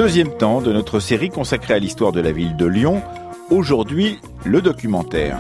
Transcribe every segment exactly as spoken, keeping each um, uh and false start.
deuxième temps de notre série consacrée à l'histoire de la ville de Lyon. Aujourd'hui, le documentaire.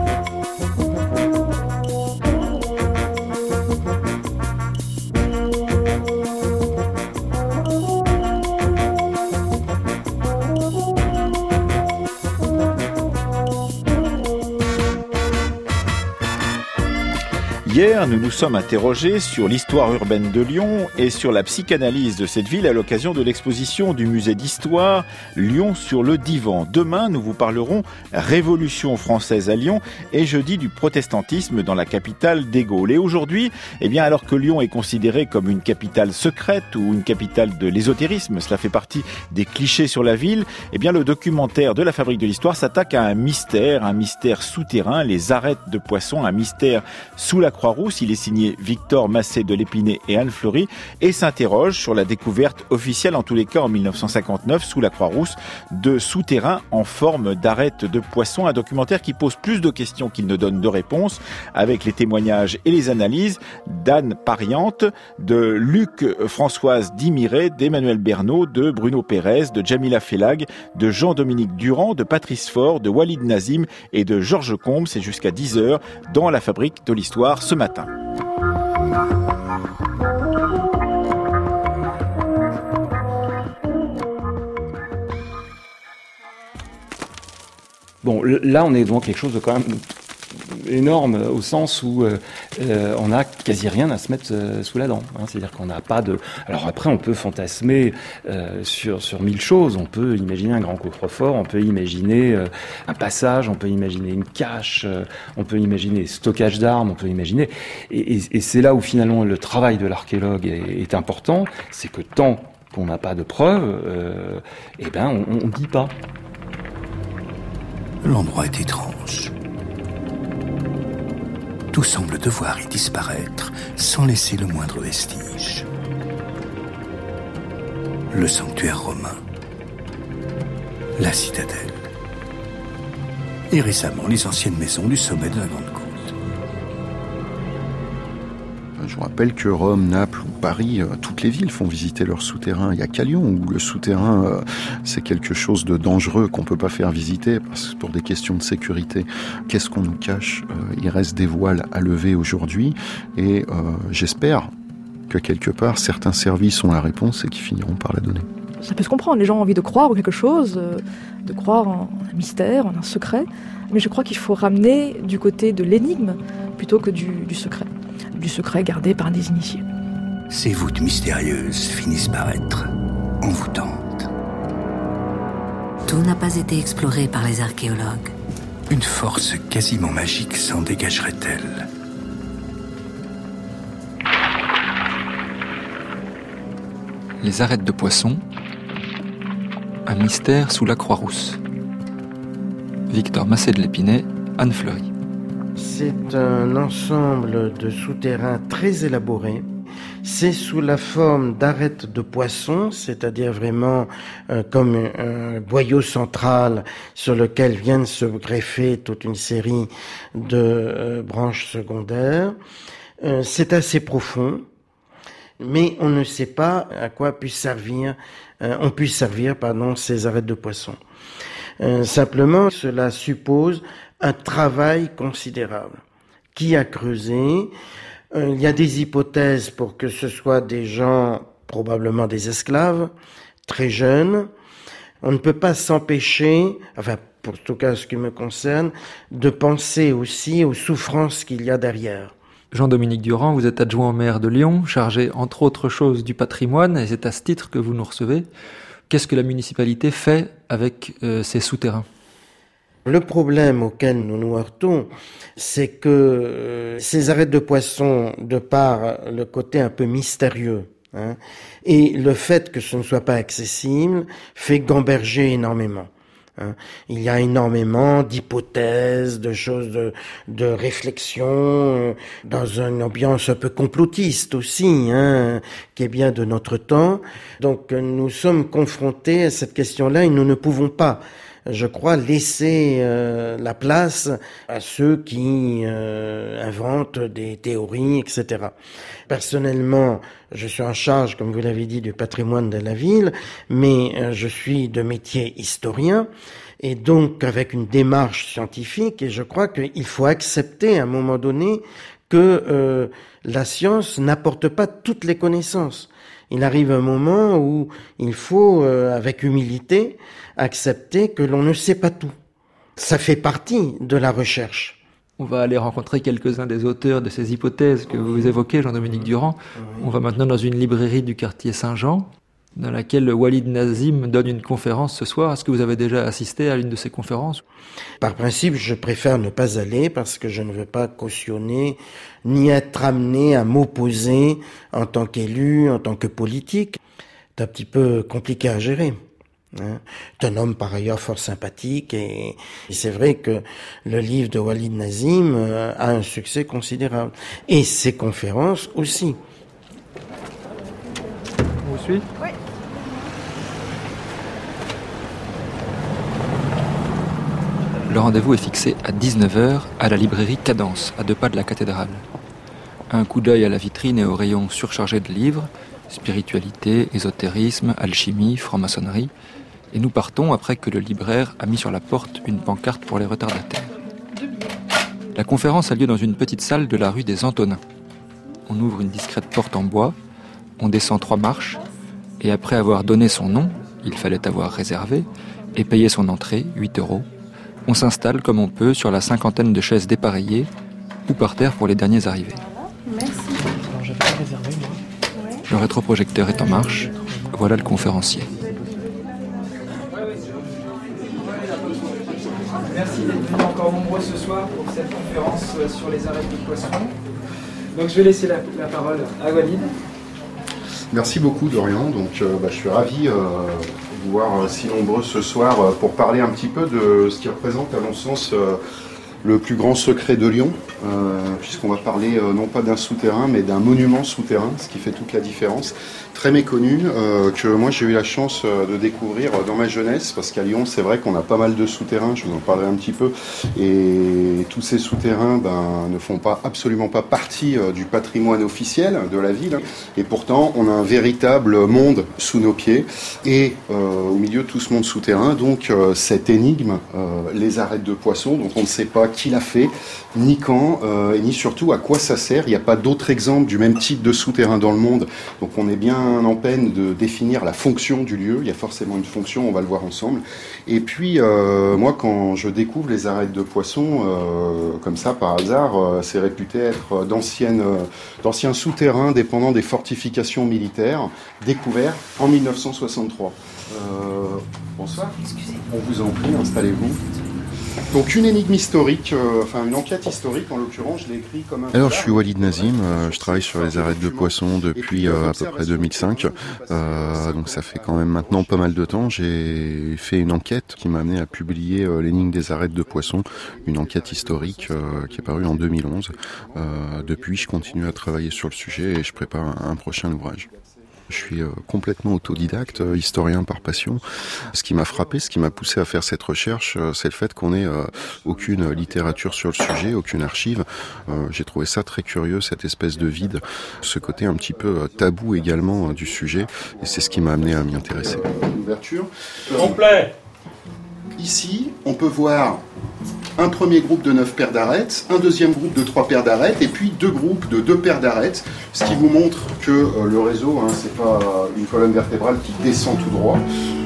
Hier, nous nous sommes interrogés sur l'histoire urbaine de Lyon et sur la psychanalyse de cette ville à l'occasion de l'exposition du musée d'histoire Lyon sur le divan. Demain, nous vous parlerons Révolution française à Lyon et jeudi du protestantisme dans la capitale des Gaules. Et aujourd'hui, eh bien, alors que Lyon est considérée comme une capitale secrète ou une capitale de l'ésotérisme, cela fait partie des clichés sur la ville, eh bien, le documentaire de la Fabrique de l'Histoire s'attaque à un mystère, un mystère souterrain, les arêtes de poisson, un mystère sous la Croix-Rousse. Il est signé Victor Massé de l'Épinay et Anne Fleury et s'interroge sur la découverte officielle, en tous les cas en mille neuf cent cinquante-neuf, sous la Croix-Rousse, de souterrains en forme d'arêtes de poisson. Un documentaire qui pose plus de questions qu'il ne donne de réponses, avec les témoignages et les analyses d'Anne Pariante, de Luc Françoise Dimiret, d'Emmanuel Bernot, de Bruno Pérez, de Jamila Fellag, de Jean-Dominique Durand, de Patrice Faure, de Walid Nazim et de Georges Combes. C'est jusqu'à dix heures dans la Fabrique de l'Histoire ce matin. Bon, là, on est devant quelque chose de quand même énorme, au sens où euh, euh, on n'a quasi rien à se mettre euh, sous la dent. Hein. C'est-à-dire qu'on n'a pas de... Alors après, on peut fantasmer euh, sur, sur mille choses. On peut imaginer un grand coffre-fort, on peut imaginer euh, un passage, on peut imaginer une cache, euh, on peut imaginer stockage d'armes, on peut imaginer... Et, et, et c'est là où finalement le travail de l'archéologue est, est important, c'est que tant qu'on n'a pas de preuves, euh, eh ben, on ne dit pas. L'endroit est étrange. Tout semble devoir y disparaître sans laisser le moindre vestige. Le sanctuaire romain, la citadelle et récemment les anciennes maisons du sommet de la Grande Côte. Je vous rappelle que Rome, Naples ou Paris, euh, toutes les villes font visiter leurs souterrains. Il n'y a qu'à Lyon où le souterrain, euh, c'est quelque chose de dangereux qu'on ne peut pas faire visiter parce que pour des questions de sécurité. Qu'est-ce qu'on nous cache ? euh, Il reste des voiles à lever aujourd'hui et euh, j'espère que quelque part, certains services ont la réponse et qu'ils finiront par la donner. Ça peut se comprendre, les gens ont envie de croire en quelque chose, euh, de croire en un mystère, en un secret, mais je crois qu'il faut ramener du côté de l'énigme plutôt que du, du secret. Du secret gardé par des initiés. Ces voûtes mystérieuses finissent par être envoûtantes. Tout n'a pas été exploré par les archéologues. Une force quasiment magique s'en dégagerait-elle ? Les arêtes de poisson, un mystère sous la Croix-Rousse. Victor Massé de l'Épinay, Anne Fleury. C'est un ensemble de souterrains très élaborés. C'est sous la forme d'arêtes de poisson, c'est-à-dire vraiment euh, comme un, un boyau central sur lequel viennent se greffer toute une série de euh, branches secondaires. Euh, c'est assez profond, mais on ne sait pas à quoi puisse servir, euh, on puisse servir, pardon, ces arêtes de poisson. Euh, simplement, cela suppose un travail considérable. Qui a creusé ? euh, Il y a des hypothèses pour que ce soit des gens, probablement des esclaves, très jeunes. On ne peut pas s'empêcher, enfin, pour tout cas ce qui me concerne, de penser aussi aux souffrances qu'il y a derrière. Jean-Dominique Durand, vous êtes adjoint au maire de Lyon, chargé entre autres choses du patrimoine, et c'est à ce titre que vous nous recevez. Qu'est-ce que la municipalité fait avec euh, ces souterrains ? Le problème auquel nous nous heurtons, c'est que euh, ces arêtes de poisson, de par le côté un peu mystérieux, hein, et le fait que ce ne soit pas accessible, fait gamberger énormément. Hein. Il y a énormément d'hypothèses, de choses de, de réflexion, euh, dans une ambiance un peu complotiste aussi, hein, qui est bien de notre temps. Donc nous sommes confrontés à cette question-là et nous ne pouvons pas je crois, laisser euh, la place à ceux qui euh, inventent des théories, et cetera. Personnellement, je suis en charge, comme vous l'avez dit, du patrimoine de la ville, mais euh, je suis de métier historien, et donc avec une démarche scientifique, et je crois qu'il faut accepter à un moment donné que euh, la science n'apporte pas toutes les connaissances. Il arrive un moment où il faut, euh, avec humilité, accepter que l'on ne sait pas tout. Ça fait partie de la recherche. On va aller rencontrer quelques-uns des auteurs de ces hypothèses que vous évoquez, Jean-Dominique Durand. Oui. On va maintenant dans une librairie du quartier Saint-Jean, dans laquelle Walid Nazim donne une conférence ce soir. Est-ce que vous avez déjà assisté à l'une de ces conférences ? Par principe, je préfère ne pas aller parce que je ne veux pas cautionner ni être amené à m'opposer en tant qu'élu, en tant que politique. C'est un petit peu compliqué à gérer. Hein. C'est un homme par ailleurs fort sympathique et, et c'est vrai que le livre de Walid Nazim euh, a un succès considérable. Et ses conférences aussi. On vous suit ? Oui. Le rendez-vous est fixé à dix-neuf heures à la librairie Cadence, à deux pas de la cathédrale. Un coup d'œil à la vitrine et au rayon surchargé de livres, spiritualité, ésotérisme, alchimie, franc-maçonnerie, et nous partons après que le libraire a mis sur la porte une pancarte pour les retardataires. La conférence a lieu dans une petite salle de la rue des Antonins. On ouvre une discrète porte en bois, on descend trois marches, et après avoir donné son nom, il fallait avoir réservé, et payé son entrée, huit euros, on s'installe comme on peut sur la cinquantaine de chaises dépareillées ou par terre pour les derniers arrivés. Merci. Alors, j'avais pas réservé, moi. Ouais. Le rétroprojecteur est en marche. Voilà le conférencier. Merci d'être venus encore nombreux ce soir pour cette conférence sur les arêtes de poissons. Donc je vais laisser la, la parole à Walid. Merci beaucoup Dorian. Donc euh, bah, je suis ravi euh, de vous voir si nombreux ce soir euh, pour parler un petit peu de ce qui représente à mon sens euh, le plus grand secret de Lyon, euh, puisqu'on va parler euh, non pas d'un souterrain mais d'un monument souterrain, ce qui fait toute la différence, très méconnu, euh, que moi j'ai eu la chance euh, de découvrir dans ma jeunesse, parce qu'à Lyon c'est vrai qu'on a pas mal de souterrains, je vous en parlerai un petit peu, et tous ces souterrains ben, ne font pas absolument pas partie euh, du patrimoine officiel de la ville, et pourtant on a un véritable monde sous nos pieds, et euh, au milieu de tout ce monde souterrain, donc euh, cette énigme, euh, les arêtes de poissons, dont on ne sait pas qui l'a fait, ni quand, euh, et ni surtout à quoi ça sert. Il n'y a pas d'autres exemples du même type de souterrain dans le monde, donc on est bien en peine de définir la fonction du lieu. Il y a forcément une fonction, on va le voir ensemble. Et puis, euh, moi, quand je découvre les arêtes de poissons, euh, comme ça, par hasard, euh, c'est réputé être d'anciennes, euh, d'anciens souterrains dépendant des fortifications militaires, découverts en mille neuf cent soixante-trois. Euh, bonsoir. Excusez. On vous en prie, installez-vous. Donc une énigme historique, euh, enfin une enquête historique en l'occurrence, je l'ai écrit comme un... Alors je suis Walid Nazim, euh, je travaille sur les arêtes de poissons depuis euh, à peu près deux mille cinq, euh, donc ça fait quand même maintenant pas mal de temps. J'ai fait une enquête qui m'a amené à publier euh, l'énigme des arêtes de poissons, une enquête historique euh, qui est parue en deux mille onze. Euh, depuis je continue à travailler sur le sujet et je prépare un, un prochain ouvrage. Je suis euh, complètement autodidacte, euh, historien par passion. Ce qui m'a frappé, ce qui m'a poussé à faire cette recherche, euh, c'est le fait qu'on n'ait euh, aucune littérature sur le sujet, aucune archive. Euh, j'ai trouvé ça très curieux, cette espèce de vide, ce côté un petit peu euh, tabou également euh, du sujet, et c'est ce qui m'a amené à m'y intéresser. Ouverture. Complet. Ici, on peut voir un premier groupe de neuf paires d'arêtes, un deuxième groupe de trois paires d'arêtes, et puis deux groupes de deux paires d'arêtes, ce qui vous montre que euh, le réseau, hein, c'est pas une colonne vertébrale qui descend tout droit.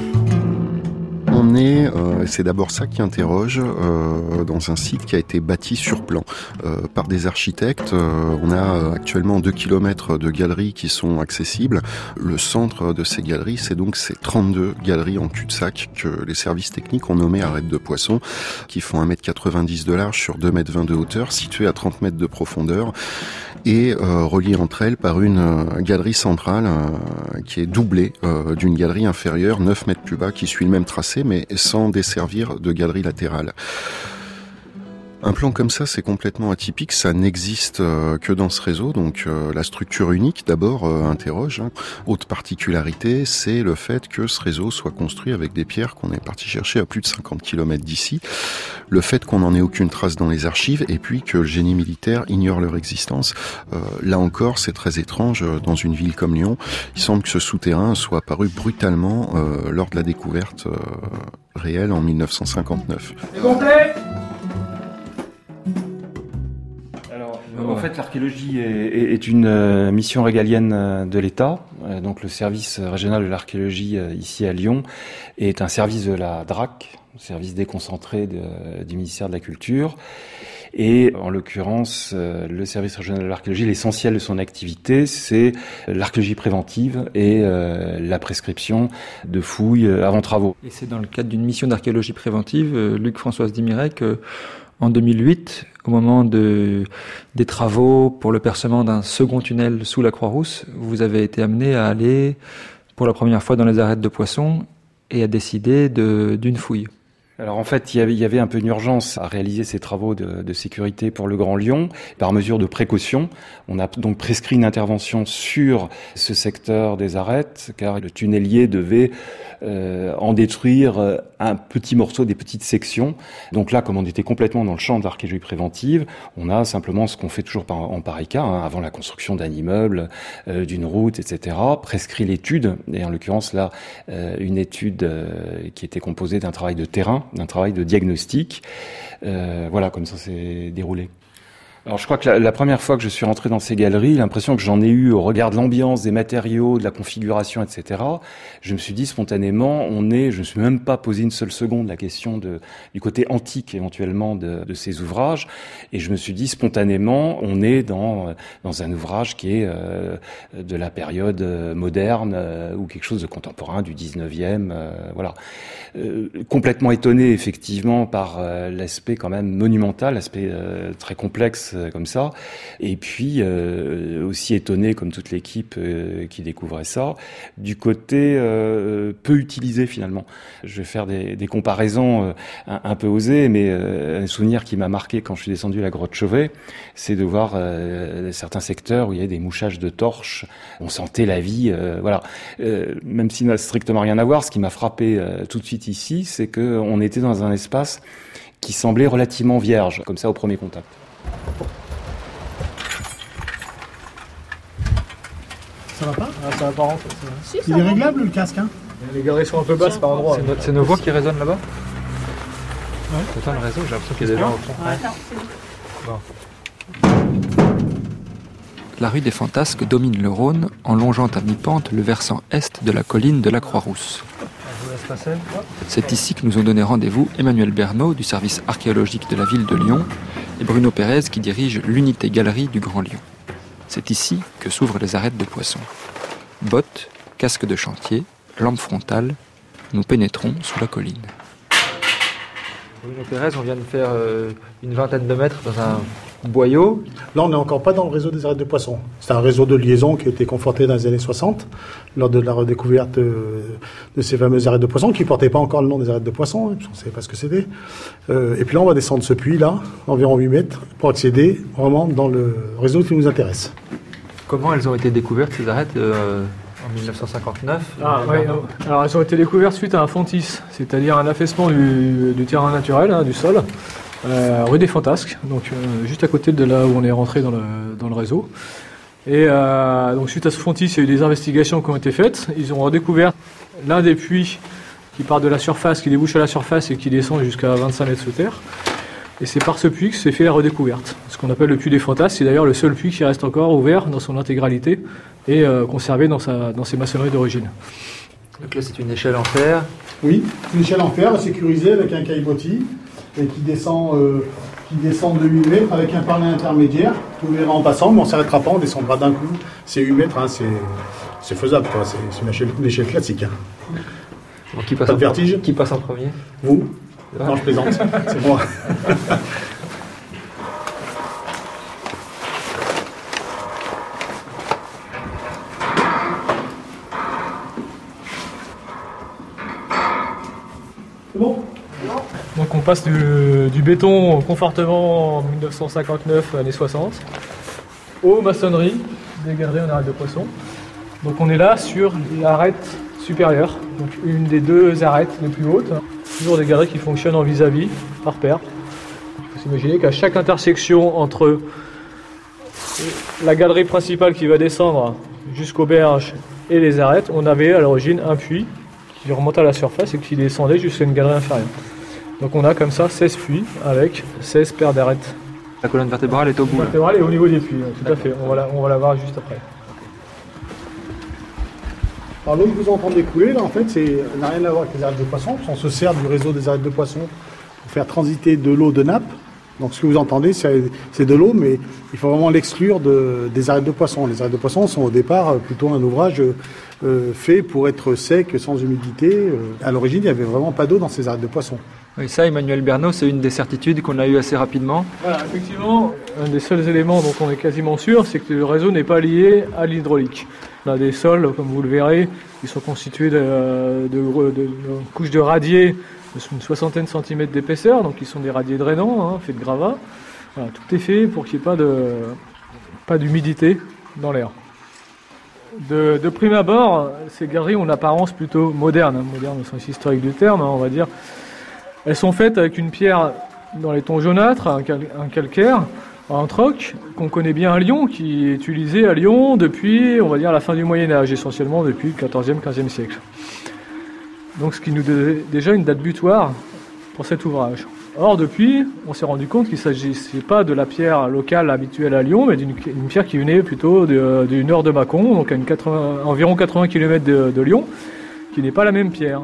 On est, euh, c'est d'abord ça qui interroge, euh, dans un site qui a été bâti sur plan euh, par des architectes. Euh, on a actuellement deux kilomètres de galeries qui sont accessibles. Le centre de ces galeries, c'est donc ces trente-deux galeries en cul-de-sac que les services techniques ont nommées arêtes de poissons, qui font un mètre quatre-vingt-dix de large sur deux mètres vingt de hauteur, situées à trente mètres de profondeur, et euh, reliées entre elles par une euh, galerie centrale euh, qui est doublée euh, d'une galerie inférieure, neuf mètres plus bas, qui suit le même tracé, mais sans desservir de galerie latérale. Un plan comme ça, c'est complètement atypique, ça n'existe euh, que dans ce réseau, donc euh, la structure unique d'abord euh, interroge. Hein. Autre particularité, c'est le fait que ce réseau soit construit avec des pierres qu'on est parti chercher à plus de cinquante kilomètres d'ici, le fait qu'on n'en ait aucune trace dans les archives, et puis que le génie militaire ignore leur existence. Euh, là encore, c'est très étrange, dans une ville comme Lyon, il semble que ce souterrain soit apparu brutalement euh, lors de la découverte euh, réelle en mille neuf cent cinquante-neuf. C'est complet ? En fait, l'archéologie est, est une euh, mission régalienne euh, de l'État. Euh, donc, le service régional de l'archéologie euh, ici à Lyon est un service de la D R A C, le service déconcentré de, du ministère de la Culture. Et en l'occurrence, euh, le service régional de l'archéologie, l'essentiel de son activité, c'est l'archéologie préventive et euh, la prescription de fouilles euh, avant travaux. Et c'est dans le cadre d'une mission d'archéologie préventive, euh, Luc-Françoise Dimiret, que en deux mille huit, au moment de, des travaux pour le percement d'un second tunnel sous la Croix-Rousse, vous avez été amené à aller pour la première fois dans les arêtes de poissons et à décider de, d'une fouille. Alors en fait, il y avait, il y avait un peu une urgence à réaliser ces travaux de, de sécurité pour le Grand Lyon. Par mesure de précaution, on a donc prescrit une intervention sur ce secteur des arêtes, car le tunnelier devait euh, en détruire un petit morceau, des petites sections. Donc là, comme on était complètement dans le champ de l'archéologie préventive, on a simplement ce qu'on fait toujours par, en pareil cas, hein, avant la construction d'un immeuble, euh, d'une route, et cetera, prescrit l'étude, et en l'occurrence là, euh, une étude euh, qui était composée d'un travail de terrain, d'un travail de diagnostic. Euh, voilà, comme ça s'est déroulé. Alors je crois que la, la première fois que je suis rentré dans ces galeries, l'impression que j'en ai eu au regard de l'ambiance, des matériaux, de la configuration, et cetera, je me suis dit spontanément, on est, je ne me suis même pas posé une seule seconde la question de, du côté antique éventuellement de, de ces ouvrages, et je me suis dit spontanément, on est dans, dans un ouvrage qui est euh, de la période moderne euh, ou quelque chose de contemporain du dix-neuvième, euh, voilà. Euh, complètement étonné effectivement par euh, l'aspect quand même monumental, l'aspect euh, très complexe euh, comme ça, et puis euh, aussi étonné comme toute l'équipe euh, qui découvrait ça, du côté euh, peu utilisé finalement. Je vais faire des, des comparaisons euh, un, un peu osées, mais euh, un souvenir qui m'a marqué quand je suis descendu à la grotte Chauvet, c'est de voir euh, certains secteurs où il y avait des mouchages de torches, on sentait la vie, euh, voilà. Euh, même s'il n'a strictement rien à voir, ce qui m'a frappé euh, tout de suite ici, c'est qu'on était dans un espace qui semblait relativement vierge, comme ça au premier contact. Ça va pas ah, Ça va pas rentrer. Si, Il est réglable le casque, hein? Les galeries sont un peu basses par endroit. C'est, no- c'est nos voix qui résonnent là-bas? Ouais. C'est toi le réseau, j'ai l'impression qu'il y a des gens au fond. Ouais. Bon. La rue des Fantasques domine le Rhône en longeant à mi-pente le versant est de la colline de la Croix-Rousse. C'est ici que nous ont donné rendez-vous Emmanuel Bernot du service archéologique de la ville de Lyon et Bruno Pérez qui dirige l'unité galerie du Grand Lyon. C'est ici que s'ouvrent les arêtes de poissons. Bottes, casque de chantier, lampe frontale, nous pénétrons sous la colline. Bruno Pérez, on vient de faire euh, une vingtaine de mètres dans un boyau. Là, on n'est encore pas dans le réseau des arêtes de poissons. C'est un réseau de liaison qui a été conforté dans les années soixante, lors de la redécouverte de, de ces fameuses arêtes de poissons, qui ne portaient pas encore le nom des arêtes de poissons, hein, parce qu'on ne savait pas ce que c'était. Euh, et puis là, on va descendre ce puits-là, environ huit mètres, pour accéder vraiment dans le réseau qui nous intéresse. Comment elles ont été découvertes, ces arêtes euh, en dix-neuf cent cinquante-neuf? Ah, ouais, alors elles ont été découvertes suite à un fontis, c'est-à-dire un affaissement du, du terrain naturel, hein, du sol, euh, rue des Fantasques, donc euh, juste à côté de là où on est rentré dans le, dans le réseau. Et euh, donc suite à ce fontis, il y a eu des investigations qui ont été faites. Ils ont redécouvert l'un des puits qui part de la surface, qui débouche à la surface et qui descend jusqu'à vingt-cinq mètres sous terre. Et c'est par ce puits que s'est fait la redécouverte. Ce qu'on appelle le puits des Fantasques, c'est d'ailleurs le seul puits qui reste encore ouvert dans son intégralité et euh, conservé dans, sa, dans ses maçonneries d'origine. Donc là, c'est une échelle en fer. Oui, une échelle en fer sécurisée avec un caillebotis et qui descend, euh, qui descend de huit mètres avec un parler intermédiaire. Vous verrez en passant, mais on ne s'arrêtera pas, on descendra d'un coup. C'est huit mètres, hein, c'est, c'est faisable, quoi. C'est, c'est une, échelle, une échelle classique. Hein. Bon, qui, passe Pas de en vertige pre- qui passe en premier? Vous? Non, je plaisante, c'est moi. C'est bon? Donc on passe du, du béton confortablement en dix-neuf cent cinquante-neuf, années soixante, aux maçonneries des galeries en arête de poisson. Donc on est là sur l'arête supérieure, donc une des deux arêtes les plus hautes. Toujours des galeries qui fonctionnent en vis-à-vis, par paire. Il faut s'imaginer qu'à chaque intersection entre la galerie principale qui va descendre jusqu'aux berges et les arêtes, on avait à l'origine un puits qui remontait à la surface et qui descendait jusqu'à une galerie inférieure. Donc on a comme ça seize puits avec seize paires d'arêtes. La colonne vertébrale est au bout. La vertébrale est au niveau des puits, tout à fait. On va la, on va la voir juste après. Alors l'eau que vous entendez couler, là, en fait, c'est n'a rien à voir avec les arêtes de poisson. On se sert du réseau des arêtes de poisson pour faire transiter de l'eau de nappe. Donc ce que vous entendez, c'est, c'est de l'eau, mais il faut vraiment l'exclure de, des arêtes de poisson. Les arêtes de poisson sont au départ plutôt un ouvrage euh, fait pour être sec, sans humidité. Euh, à l'origine, il n'y avait vraiment pas d'eau dans ces arêtes de poisson. Oui, ça, Emmanuel Bernot, c'est une des certitudes qu'on a eues assez rapidement. Voilà, effectivement, un des seuls éléments dont on est quasiment sûr, c'est que le réseau n'est pas lié à l'hydraulique. On a des sols, comme vous le verrez, qui sont constitués de, de, de, de couches de radiers de une soixantaine de centimètres d'épaisseur, donc qui sont des radiers drainants, hein, faits de gravats. Voilà, tout est fait pour qu'il n'y ait pas, de, pas d'humidité dans l'air. De, de prime abord, ces galeries ont une apparence plutôt moderne, hein, moderne au sens historique du terme, hein, on va dire. Elles sont faites avec une pierre dans les tons jaunâtres, un, cal- un calcaire, un troc, qu'on connaît bien à Lyon, qui est utilisé à Lyon depuis, on va dire, la fin du Moyen-Âge, essentiellement depuis le quatorzième, quinzième siècle. Donc ce qui nous donne déjà une date butoir pour cet ouvrage. Or, depuis, on s'est rendu compte qu'il ne s'agissait pas de la pierre locale habituelle à Lyon, mais d'une une pierre qui venait plutôt de, du nord de Mâcon, donc à une quatre-vingts, environ quatre-vingts kilomètres de, de Lyon, qui n'est pas la même pierre.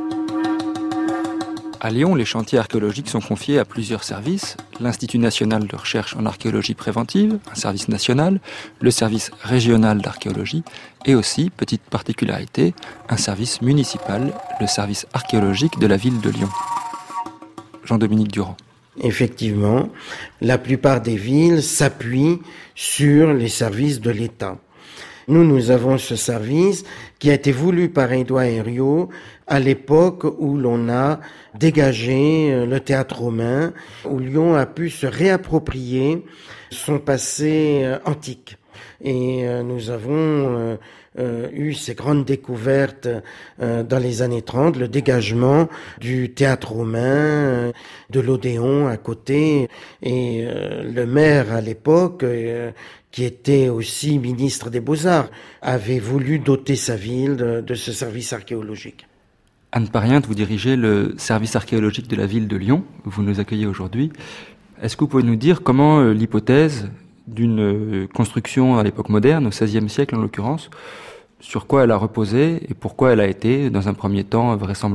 À Lyon, les chantiers archéologiques sont confiés à plusieurs services. L'Institut national de recherche en archéologie préventive, un service national, le service régional d'archéologie et aussi, petite particularité, un service municipal, le service archéologique de la ville de Lyon. Jean-Dominique Durand. Effectivement, la plupart des villes s'appuient sur les services de l'État. Nous, nous avons ce service qui a été voulu par Édouard Herriot à l'époque où l'on a dégagé le théâtre romain, où Lyon a pu se réapproprier son passé antique. Et nous avons euh, eu ces grandes découvertes euh, dans les années trente, le dégagement du théâtre romain, euh, de l'Odéon à côté, et euh, le maire à l'époque, euh, qui était aussi ministre des Beaux-Arts, avait voulu doter sa ville de, de ce service archéologique. Anne Pariente, vous dirigez le service archéologique de la ville de Lyon. Vous nous accueillez aujourd'hui. Est-ce que vous pouvez nous dire comment euh, l'hypothèse d'une euh, construction à l'époque moderne, au seizième siècle en l'occurrence, sur quoi elle a reposé et pourquoi elle a été, dans un premier temps, vraisemblable ?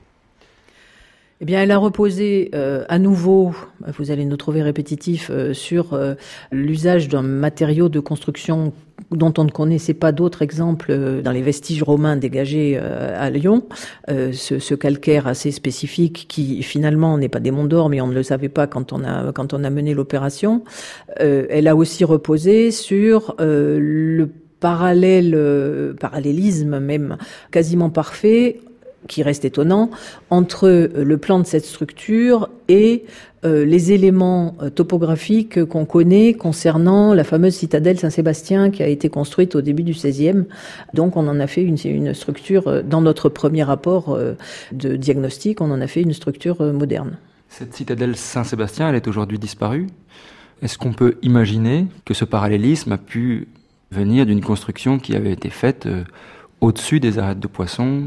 Eh bien, elle a reposé euh, à nouveau, vous allez nous trouver répétitif, euh, sur euh, l'usage d'un matériau de construction dont on ne connaissait pas d'autres exemples euh, dans les vestiges romains dégagés euh, à Lyon. Euh, ce, ce calcaire assez spécifique qui, finalement, n'est pas des monts d'or, mais on ne le savait pas quand on a, quand on a mené l'opération. Euh, elle a aussi reposé sur euh, le parallèle, euh, parallélisme même quasiment parfait, qui reste étonnant, entre le plan de cette structure et euh, les éléments euh, topographiques qu'on connaît concernant la fameuse citadelle Saint-Sébastien qui a été construite au début du seizième. Donc on en a fait une, une structure, euh, dans notre premier rapport euh, de diagnostic, on en a fait une structure euh, moderne. Cette citadelle Saint-Sébastien, elle est aujourd'hui disparue. Est-ce qu'on peut imaginer que ce parallélisme a pu venir d'une construction qui avait été faite euh, au-dessus des arêtes de poissons,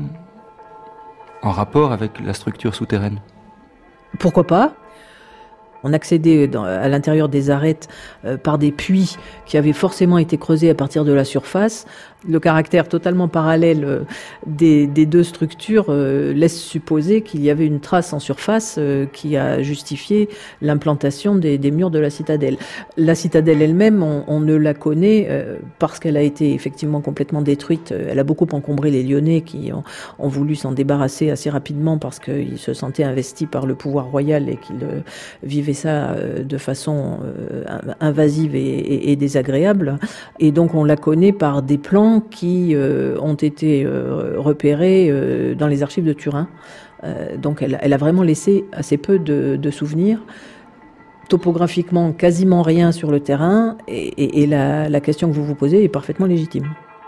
en rapport avec la structure souterraine? Pourquoi pas ? On accédait dans, à l'intérieur des arêtes euh, par des puits qui avaient forcément été creusés à partir de la surface. Le caractère totalement parallèle euh, des, des deux structures euh, laisse supposer qu'il y avait une trace en surface euh, qui a justifié l'implantation des, des murs de la citadelle. La citadelle elle-même, on, on ne la connaît euh, parce qu'elle a été effectivement complètement détruite. Elle a beaucoup encombré les Lyonnais qui ont, ont voulu s'en débarrasser assez rapidement parce qu'ils se sentaient investis par le pouvoir royal et qu'ils euh, vivaient ça euh, de façon euh, invasive et, et, et désagréable. Et donc on la connaît par des plans qui euh, ont été euh, repérés euh, dans les archives de Turin Euh, donc elle, elle a vraiment laissé assez peu de, de souvenirs. Topographiquement, quasiment rien sur le terrain, et, et, et la, la question que vous vous posez est parfaitement légitime.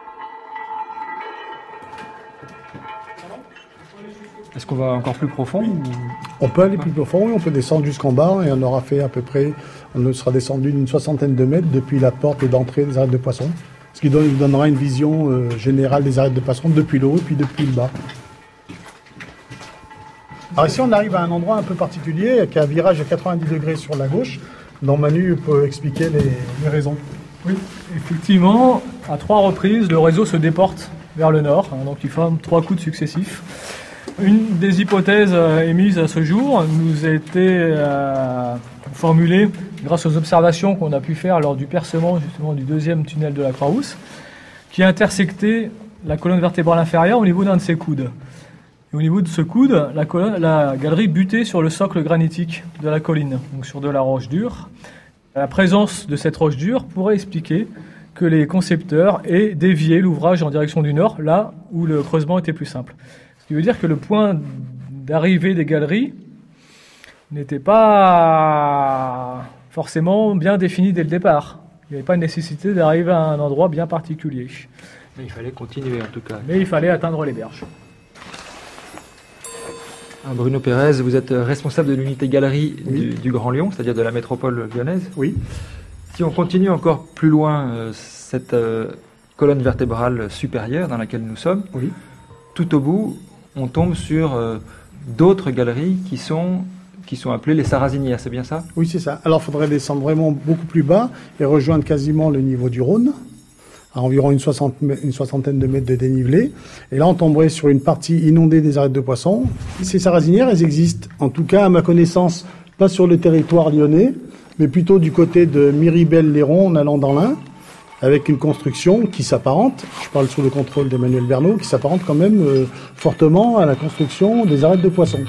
Est-ce qu'on va encore plus profond ou... On peut aller plus profond, oui, on peut descendre jusqu'en bas, et on aura fait à peu près, on sera descendu d'une soixantaine de mètres depuis la porte d'entrée des arêtes de poissons, ce qui donne, nous donnera une vision euh, générale des arêtes de poissons depuis le haut et puis depuis le bas. Alors ici, on arrive à un endroit un peu particulier, qui a un virage à quatre-vingt-dix degrés sur la gauche, dont Manu peut expliquer les, les raisons. Oui, effectivement, à trois reprises, le réseau se déporte vers le nord, hein, donc il forme trois coudes successifs. Une des hypothèses euh, émises à ce jour nous a été euh, formulée grâce aux observations qu'on a pu faire lors du percement justement du deuxième tunnel de la Croix-Rousse, qui a intersecté la colonne vertébrale inférieure au niveau d'un de ses coudes. Et au niveau de ce coude, la, colonne, la galerie butait sur le socle granitique de la colline, donc sur de la roche dure. La présence de cette roche dure pourrait expliquer que les concepteurs aient dévié l'ouvrage en direction du nord, là où le creusement était plus simple. Ce qui veut dire que le point d'arrivée des galeries n'était pas forcément bien défini dès le départ. Il n'y avait pas de nécessité d'arriver à un endroit bien particulier. Mais il fallait continuer en tout cas. Mais il fallait atteindre les berges. Bruno Pérez, vous êtes responsable de l'unité galerie oui. du, du Grand Lyon, c'est-à-dire de la métropole lyonnaise. Oui. Si on continue encore plus loin euh, cette euh, colonne vertébrale supérieure dans laquelle nous sommes, oui. tout au bout, on tombe sur euh, d'autres galeries qui sont, qui sont appelées les Sarrasinières, c'est bien ça? Oui, c'est ça. Alors, il faudrait descendre vraiment beaucoup plus bas et rejoindre quasiment le niveau du Rhône, à environ une, soixante, une soixantaine de mètres de dénivelé. Et là, on tomberait sur une partie inondée des arêtes de poissons. Ces Sarrasinières, elles existent, en tout cas, à ma connaissance, pas sur le territoire lyonnais, mais plutôt du côté de Miribel-Léron, en allant dans l'Ain, avec une construction qui s'apparente, je parle sous le contrôle d'Emmanuel Bernot, qui s'apparente quand même euh, fortement à la construction des arêtes de poissons.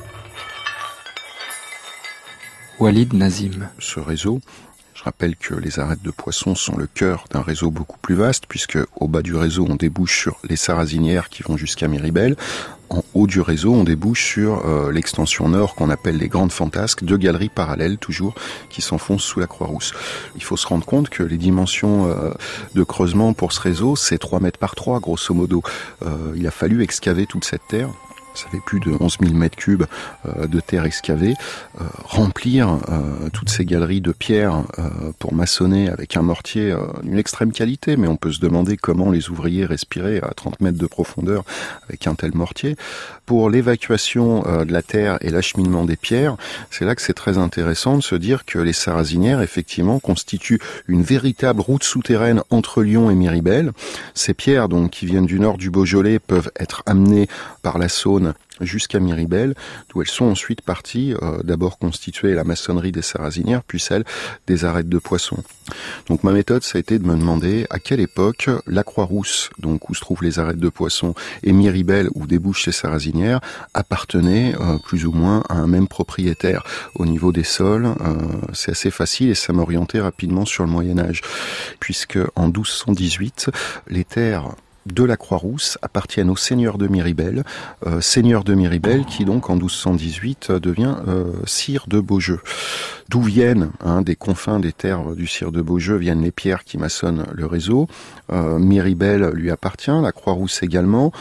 Walid Nazim. Ce réseau, je rappelle que les arêtes de poissons sont le cœur d'un réseau beaucoup plus vaste, puisque au bas du réseau, on débouche sur les Sarrasinières qui vont jusqu'à Miribel. En haut du réseau, on débouche sur euh, l'extension nord qu'on appelle les Grandes Fantasques, deux galeries parallèles toujours qui s'enfoncent sous la Croix-Rousse. Il faut se rendre compte que les dimensions euh, de creusement pour ce réseau, c'est trois mètres par trois, grosso modo. Euh, il a fallu excaver toute cette terre. Ça fait plus de onze mille mètres cubes euh, de terre excavée, euh, remplir euh, toutes ces galeries de pierre euh, pour maçonner avec un mortier euh, d'une extrême qualité, mais on peut se demander comment les ouvriers respiraient à trente mètres de profondeur avec un tel mortier. Pour l'évacuation euh, de la terre et l'acheminement des pierres, c'est là que c'est très intéressant de se dire que les Sarrasinières, effectivement, constituent une véritable route souterraine entre Lyon et Miribel. Ces pierres, donc, qui viennent du nord du Beaujolais, peuvent être amenées par la Saône jusqu'à Miribel, d'où elles sont ensuite parties, euh, d'abord constituer la maçonnerie des Sarrasinières, puis celle des arêtes de poissons. Donc ma méthode, ça a été de me demander à quelle époque la Croix-Rousse, donc où se trouvent les arêtes de poissons, et Miribel, où débouchent ces Sarrasinières, appartenaient euh, plus ou moins à un même propriétaire. Au niveau des sols, euh, c'est assez facile et ça m'orientait rapidement sur le Moyen-Âge, puisque en douze cent dix-huit, les terres de la Croix-Rousse appartiennent au seigneur de Miribel, euh, seigneur de Miribel qui donc en douze cent dix-huit euh, devient euh, sire de Beaujeu. D'où viennent, hein, des confins des terres du sire de Beaujeu, viennent les pierres qui maçonnent le réseau. Euh, Miribel lui appartient, la Croix-Rousse également.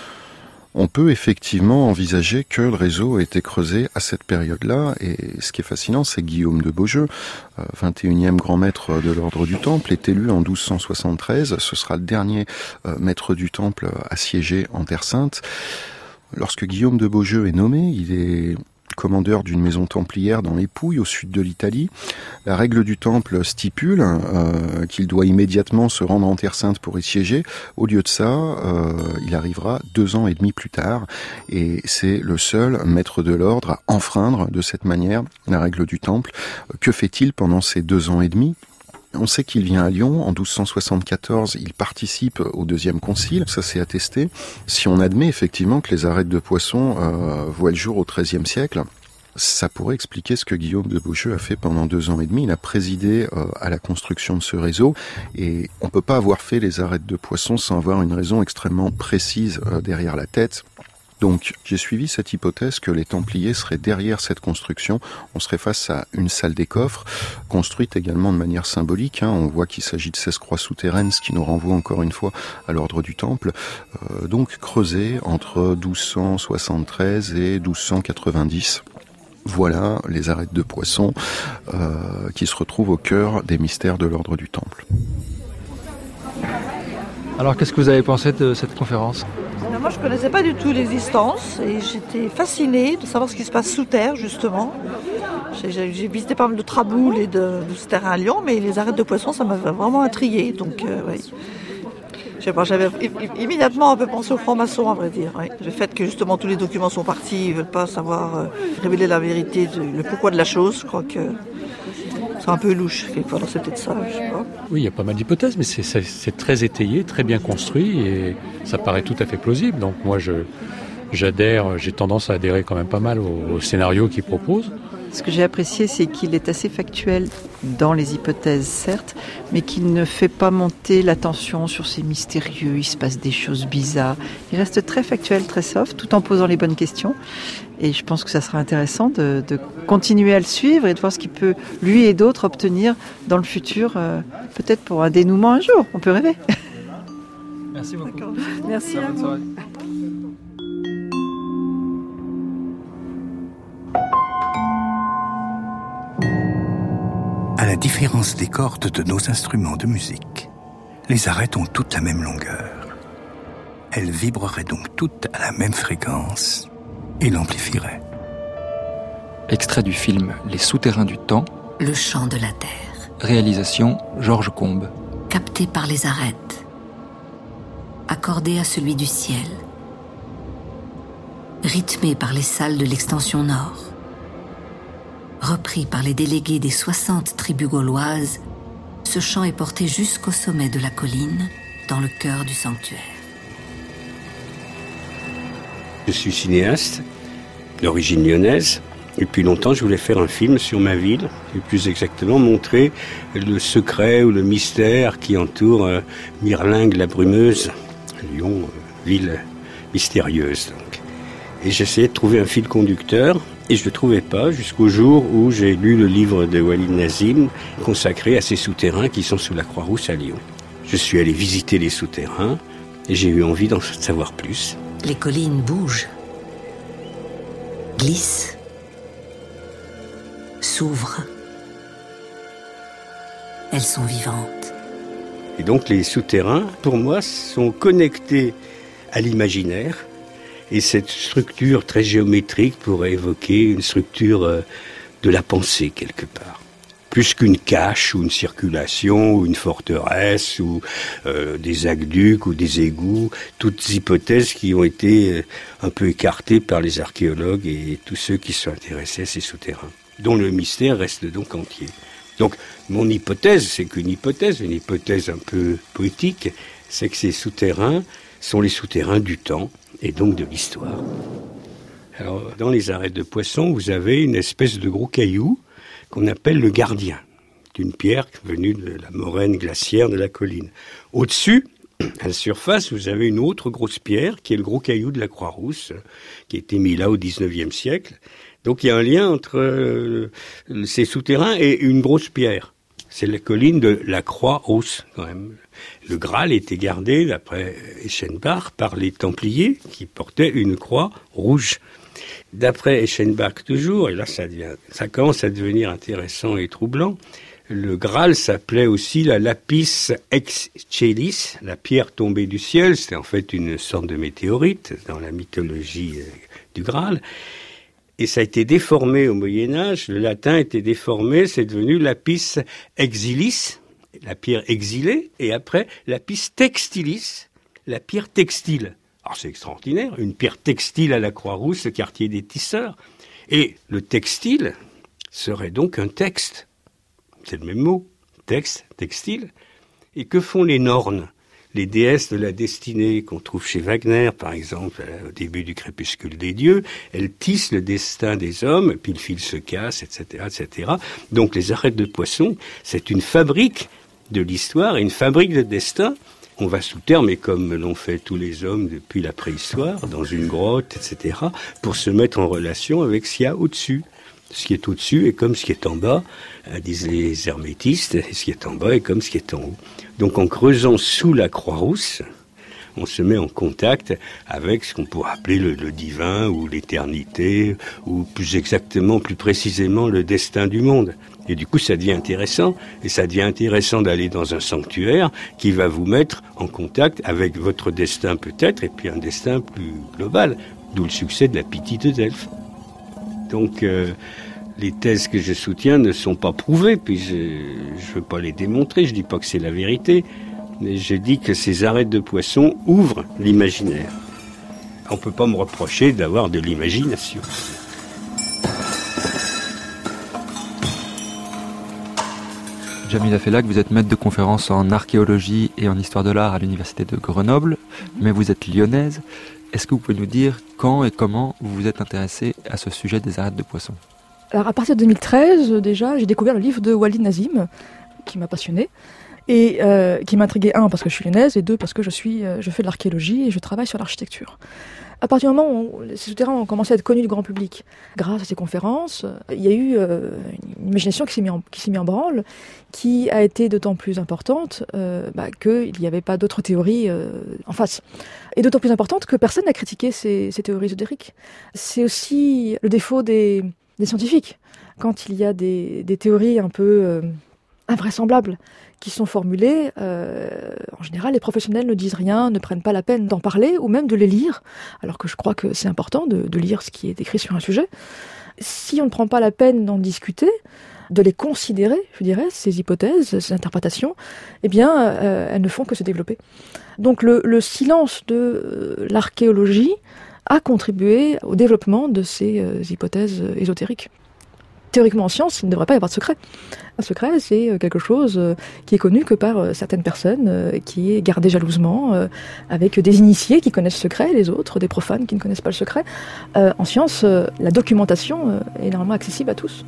On peut effectivement envisager que le réseau a été creusé à cette période-là, et ce qui est fascinant, c'est que Guillaume de Beaujeu, vingt et unième grand maître de l'ordre du Temple, est élu en douze cent soixante-treize, ce sera le dernier maître du Temple assiégé en Terre Sainte. Lorsque Guillaume de Beaujeu est nommé, il est commandeur d'une maison templière dans les Pouilles, au sud de l'Italie. La règle du Temple stipule euh, qu'il doit immédiatement se rendre en Terre Sainte pour y siéger. Au lieu de ça, euh, il arrivera deux ans et demi plus tard, et c'est le seul maître de l'ordre à enfreindre de cette manière la règle du Temple. Que fait-il pendant ces deux ans et demi ? On sait qu'il vient à Lyon, en douze cent soixante-quatorze, il participe au deuxième concile, ça c'est attesté. Si on admet effectivement que les arêtes de poissons euh, voient le jour au treizième siècle, ça pourrait expliquer ce que Guillaume de Beaujeu a fait pendant deux ans et demi. Il a présidé euh, à la construction de ce réseau, et on peut pas avoir fait les arêtes de poissons sans avoir une raison extrêmement précise euh, derrière la tête. Donc, j'ai suivi cette hypothèse que les Templiers seraient derrière cette construction. On serait face à une salle des coffres, construite également de manière symbolique. Hein. On voit qu'il s'agit de seize croix souterraines, ce qui nous renvoie encore une fois à l'ordre du Temple. Euh, donc, creusée entre douze cent soixante-treize et douze cent quatre-vingt-dix. Voilà les arêtes de poisson euh, qui se retrouvent au cœur des mystères de l'ordre du Temple. Alors, qu'est-ce que vous avez pensé de cette conférence ? Moi, je ne connaissais pas du tout l'existence et j'étais fascinée de savoir ce qui se passe sous terre, justement. J'ai, j'ai, j'ai visité pas mal de traboules et de, de souterrains à Lyon, mais les arêtes de poisson, ça m'avait vraiment intriguée. Donc, euh, oui. Je sais pas, j'avais immédiatement un peu pensé aux francs-maçons, à vrai dire. Oui. Le fait que, justement, tous les documents sont partis, ils ne veulent pas savoir euh, révéler la vérité, de, le pourquoi de la chose, je crois que c'est un peu louche. Alors, c'est peut-être ça, je sais pas. Oui, il y a pas mal d'hypothèses, mais c'est, c'est, c'est très étayé, très bien construit et ça paraît tout à fait plausible. Donc moi, je, j'adhère, j'ai tendance à adhérer quand même pas mal au, au scénario qu'il propose. Ce que j'ai apprécié, c'est qu'il est assez factuel dans les hypothèses, certes, mais qu'il ne fait pas monter la tension sur ces mystérieux, il se passe des choses bizarres. Il reste très factuel, très soft, tout en posant les bonnes questions. Et je pense que ça sera intéressant de, de continuer à le suivre et de voir ce qu'il peut, lui et d'autres, obtenir dans le futur, euh, peut-être pour un dénouement un jour. On peut rêver. Merci beaucoup. D'accord. Merci à vous. À la différence des cordes de nos instruments de musique, les arêtes ont toutes la même longueur. Elles vibreraient donc toutes à la même fréquence et l'amplifieraient. Extrait du film Les Souterrains du Temps. Le chant de la terre. Réalisation Georges Combes. Capté par les arêtes. Accordé à celui du ciel. Rythmé par les salles de l'extension nord. Repris par les délégués des soixante tribus gauloises, ce chant est porté jusqu'au sommet de la colline, dans le cœur du sanctuaire. Je suis cinéaste, d'origine lyonnaise. Depuis longtemps, je voulais faire un film sur ma ville, et plus exactement montrer le secret ou le mystère qui entoure euh, Mirlingue la Brumeuse, Lyon, euh, ville mystérieuse. Donc. Et j'essayais de trouver un fil conducteur. Et je ne le trouvais pas jusqu'au jour où j'ai lu le livre de Walid Nazim consacré à ces souterrains qui sont sous la Croix-Rousse à Lyon. Je suis allé visiter les souterrains et j'ai eu envie d'en savoir plus. Les collines bougent, glissent, s'ouvrent. Elles sont vivantes. Et donc les souterrains, pour moi, sont connectés à l'imaginaire. Et cette structure très géométrique pourrait évoquer une structure euh, de la pensée quelque part. Plus qu'une cache ou une circulation ou une forteresse ou euh, des aqueducs ou des égouts, toutes hypothèses qui ont été euh, un peu écartées par les archéologues et tous ceux qui sont intéressés à ces souterrains, dont le mystère reste donc entier. Donc mon hypothèse, c'est qu'une hypothèse, une hypothèse un peu poétique, c'est que ces souterrains sont les souterrains du temps, et donc de l'histoire. Alors, dans les arêtes de poisson, vous avez une espèce de gros caillou qu'on appelle le gardien. C'est une pierre venue de la moraine glaciaire de la colline. Au-dessus, à la surface, vous avez une autre grosse pierre qui est le gros caillou de la Croix-Rousse, qui a été mis là au dix-neuvième siècle. Donc il y a un lien entre euh, ces souterrains et une grosse pierre. C'est la colline de la Croix-Rousse, quand même. Le Graal était gardé, d'après Eschenbach, par les Templiers qui portaient une croix rouge. D'après Eschenbach toujours, et là ça, devient, ça commence à devenir intéressant et troublant, le Graal s'appelait aussi la lapis ex caelis, la pierre tombée du ciel. C'était en fait une sorte de météorite dans la mythologie du Graal. Et ça a été déformé au Moyen-Âge, le latin a été déformé, c'est devenu lapis exilis, la pierre exilée, et après lapis textilis, la pierre textile. Alors c'est extraordinaire, une pierre textile à la Croix-Rousse, le quartier des tisseurs. Et le textile serait donc un texte. C'est le même mot, texte, textile. Et que font les Nornes ? Les déesses de la destinée qu'on trouve chez Wagner, par exemple, au début du crépuscule des dieux, elles tissent le destin des hommes, puis le fil se casse, et cetera, et cetera. Donc les arêtes de poisson, c'est une fabrique de l'histoire et une fabrique de destin on va sous terre, mais comme l'ont fait tous les hommes depuis la préhistoire, dans une grotte, et cetera, pour se mettre en relation avec ce qu'il y a au-dessus. Ce qui est au-dessus est comme ce qui est en bas, euh, disent les hermétistes, et ce qui est en bas est comme ce qui est en haut. Donc en creusant sous la Croix-Rousse, on se met en contact avec ce qu'on pourrait appeler le, le divin ou l'éternité, ou plus exactement, plus précisément, le destin du monde. Et du coup, ça devient intéressant, et ça devient intéressant d'aller dans un sanctuaire qui va vous mettre en contact avec votre destin peut-être, et puis un destin plus global, d'où le succès de la Pythie de Delphes. Donc, euh, les thèses que je soutiens ne sont pas prouvées, puis je ne veux pas les démontrer, je dis pas que c'est la vérité, mais je dis que ces arêtes de poisson ouvrent l'imaginaire. On ne peut pas me reprocher d'avoir de l'imagination. Jamila Fellack, vous êtes maître de conférence en archéologie et en histoire de l'art à l'université de Grenoble, mais vous êtes lyonnaise. Est-ce que vous pouvez nous dire quand et comment vous vous êtes intéressée à ce sujet des arêtes de poisson ? Alors à partir de deux mille treize, déjà, j'ai découvert le livre de Walid Nazim, qui m'a passionnée, et euh, qui m'intriguait, un, parce que je suis lyonnaise, et deux, parce que je, suis, euh, je fais de l'archéologie et je travaille sur l'architecture. À partir du moment où ces souterrains ont commencé à être connus du grand public, grâce à ces conférences, il y a eu euh, une imagination qui s'est mise en, qui s'est mise en branle, qui a été d'autant plus importante euh, bah, qu'il n'y avait pas d'autres théories euh, en face. Et d'autant plus importante que personne n'a critiqué ces, ces théories ésotériques. C'est aussi le défaut des, des scientifiques. Quand il y a des, des théories un peu euh, invraisemblables qui sont formulées, euh, en général, les professionnels ne disent rien, ne prennent pas la peine d'en parler ou même de les lire, alors que je crois que c'est important de, de lire ce qui est écrit sur un sujet. Si on ne prend pas la peine d'en discuter, de les considérer, je dirais, ces hypothèses, ces interprétations, eh bien, euh, elles ne font que se développer. Donc le, le silence de euh, l'archéologie a contribué au développement de ces euh, hypothèses ésotériques. Théoriquement en science, il ne devrait pas y avoir de secret. Un secret, c'est quelque chose qui est connu que par certaines personnes, qui est gardé jalousement, avec des initiés qui connaissent le secret, les autres, des profanes qui ne connaissent pas le secret. En science, la documentation est normalement accessible à tous.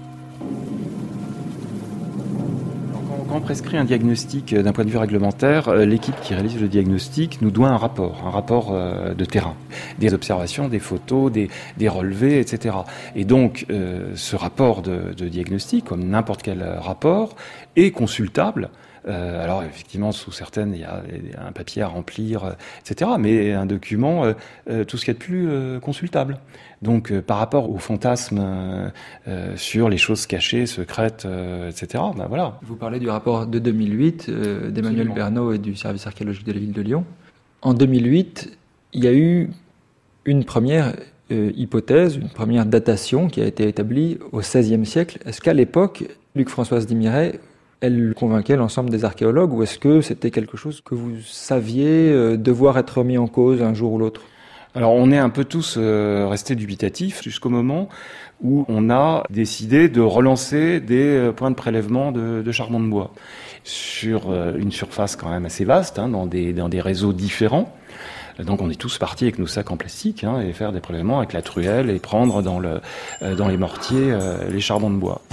Quand on prescrit un diagnostic d'un point de vue réglementaire, l'équipe qui réalise le diagnostic nous doit un rapport, un rapport de terrain, des observations, des photos, des, des relevés, et cetera. Et donc, euh, ce rapport de, de diagnostic, comme n'importe quel rapport, est consultable. Euh, alors effectivement, sous certaines, il y a un papier à remplir, euh, et cetera. Mais un document, euh, euh, tout ce qu'il y a de plus euh, consultable. Donc euh, par rapport aux fantasmes euh, euh, sur les choses cachées, secrètes, euh, et cetera. Ben voilà. Vous parlez du rapport de deux mille huit euh, d'Emmanuel Bernot et du service archéologique de la ville de Lyon. En deux mille huit, il y a eu une première euh, hypothèse, une première datation qui a été établie au seizième siècle. Est-ce qu'à l'époque, Luc-Françoise Dimiret, elle convainquait l'ensemble des archéologues, ou est-ce que c'était quelque chose que vous saviez euh, devoir être remis en cause un jour ou l'autre ? Alors on est un peu tous euh, restés dubitatifs jusqu'au moment où on a décidé de relancer des euh, points de prélèvement de, de charbon de bois sur euh, une surface quand même assez vaste, hein, dans des dans des réseaux différents. Donc on est tous partis avec nos sacs en plastique, hein, et faire des prélèvements avec la truelle et prendre dans le euh, dans les mortiers euh, les charbons de bois.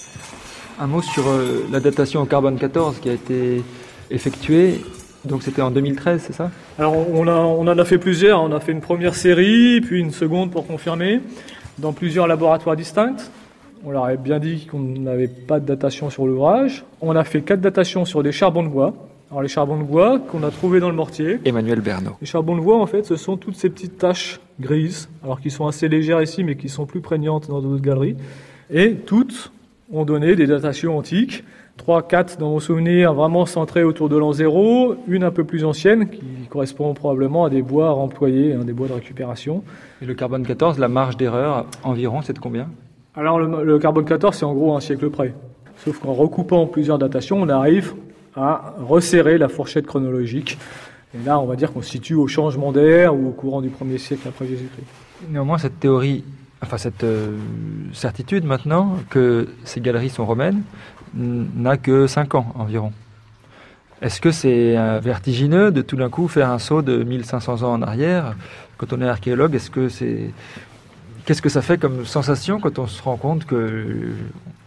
Un mot sur euh, la datation au carbone quatorze qui a été effectuée. Donc c'était en deux mille treize, c'est ça ? Alors on, a, on en a fait plusieurs. On a fait une première série, puis une seconde pour confirmer, dans plusieurs laboratoires distincts. On leur avait bien dit qu'on n'avait pas de datation sur l'ouvrage. On a fait quatre datations sur des charbons de bois. Alors les charbons de bois qu'on a trouvés dans le mortier. Emmanuel Bernot. Les charbons de bois, en fait, ce sont toutes ces petites taches grises, alors qui sont assez légères ici, mais qui sont plus prégnantes dans d'autres galeries. Et toutes ont donné des datations antiques. Trois, quatre dans mon souvenir, vraiment centrées autour de l'an zéro, une un peu plus ancienne, qui correspond probablement à des bois employés, hein, des bois de récupération. Et le carbone quatorze, la marge d'erreur environ, c'est de combien ? Alors le, le carbone quatorze, c'est en gros un siècle près. Sauf qu'en recoupant plusieurs datations, on arrive à resserrer la fourchette chronologique. Et là, on va dire qu'on se situe au changement d'ère ou au courant du premier siècle après Jésus-Christ. Néanmoins, cette théorie, enfin cette euh, certitude maintenant que ces galeries sont romaines, n'a que cinq ans environ. Est-ce que c'est euh, vertigineux de tout d'un coup faire un saut de mille cinq cents ans en arrière ? Quand on est archéologue, est-ce que c'est... Qu'est-ce que ça fait comme sensation quand on se rend compte que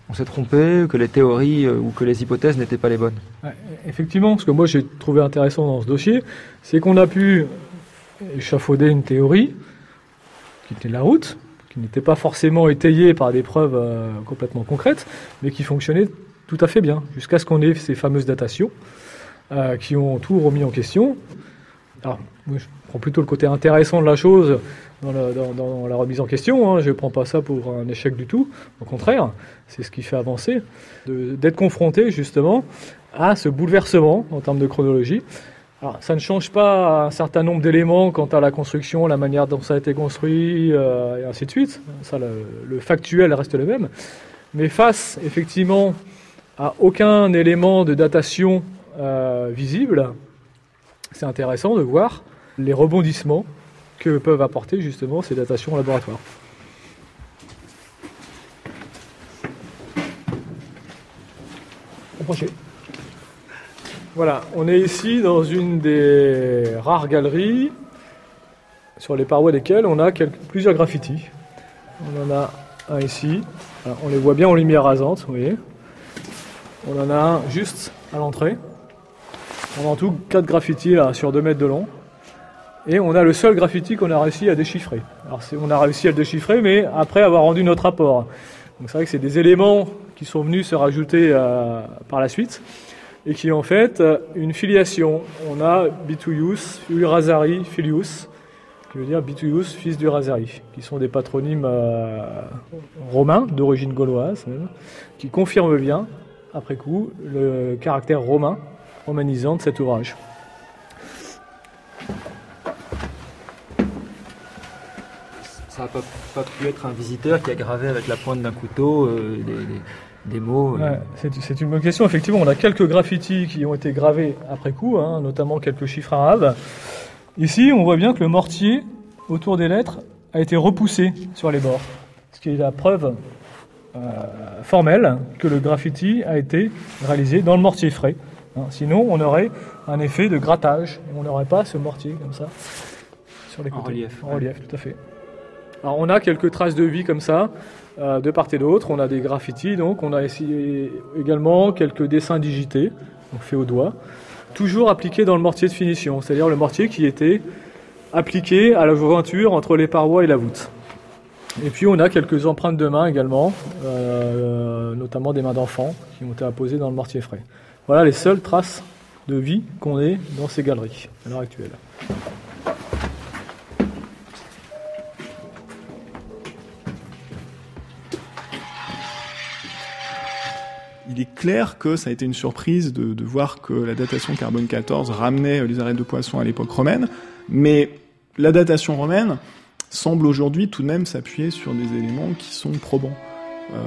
on s'est trompé, que les théories ou que les hypothèses n'étaient pas les bonnes. Ouais, effectivement, ce que moi j'ai trouvé intéressant dans ce dossier, c'est qu'on a pu échafauder une théorie qui tenait la route, qui n'était pas forcément étayée par des preuves euh, complètement concrètes, mais qui fonctionnait tout à fait bien, jusqu'à ce qu'on ait ces fameuses datations euh, qui ont tout remis en question. Alors, moi, je prends plutôt le côté intéressant de la chose dans la, dans, dans la remise en question. Hein. Je ne prends pas ça pour un échec du tout. Au contraire, c'est ce qui fait avancer, de, d'être confronté justement à ce bouleversement en termes de chronologie. Alors, ça ne change pas un certain nombre d'éléments quant à la construction, la manière dont ça a été construit, euh, et ainsi de suite. Ça, le, le factuel reste le même. Mais face, effectivement, à aucun élément de datation euh, visible, c'est intéressant de voir les rebondissements que peuvent apporter justement ces datations en laboratoire. Approchez. Voilà, on est ici dans une des rares galeries sur les parois desquelles on a quelques, plusieurs graffitis. On en a un ici, alors, on les voit bien en lumière rasante, vous voyez. On en a un juste à l'entrée. On a en tout quatre graffitis là, sur deux mètres de long. Et on a le seul graffiti qu'on a réussi à déchiffrer. Alors c'est, on a réussi à le déchiffrer, mais après avoir rendu notre rapport. Donc c'est vrai que c'est des éléments qui sont venus se rajouter euh, par la suite, et qui est en fait euh, une filiation. On a Bituius, Ulrazari, Filius, qui veut dire Bituius, fils d'Ulrazari, qui sont des patronymes euh, romains, d'origine gauloise même, qui confirment bien, après coup, le caractère romain, romanisant de cet ouvrage. Ça n'a pas, pas pu être un visiteur qui a gravé avec la pointe d'un couteau euh, des, des, des mots. Euh. Ouais, c'est, c'est une bonne question. Effectivement, on a quelques graffitis qui ont été gravés après coup, hein, notamment quelques chiffres arabes. Ici, on voit bien que le mortier autour des lettres a été repoussé sur les bords, ce qui est la preuve euh, formelle que le graffiti a été réalisé dans le mortier frais. Hein, sinon, on aurait un effet de grattage. On n'aurait pas ce mortier comme ça sur les côtés. En relief. En relief, tout à fait. Alors on a quelques traces de vie comme ça, euh, de part et d'autre. On a des graffitis, donc on a essayé également quelques dessins digités, donc faits au doigt, toujours appliqués dans le mortier de finition, c'est-à-dire le mortier qui était appliqué à la jointure entre les parois et la voûte. Et puis on a quelques empreintes de mains également, euh, notamment des mains d'enfants qui ont été apposées dans le mortier frais. Voilà les seules traces de vie qu'on ait dans ces galeries à l'heure actuelle. Il est clair que ça a été une surprise de, de voir que la datation carbone quatorze ramenait les arêtes de poisson à l'époque romaine, mais la datation romaine semble aujourd'hui tout de même s'appuyer sur des éléments qui sont probants, euh,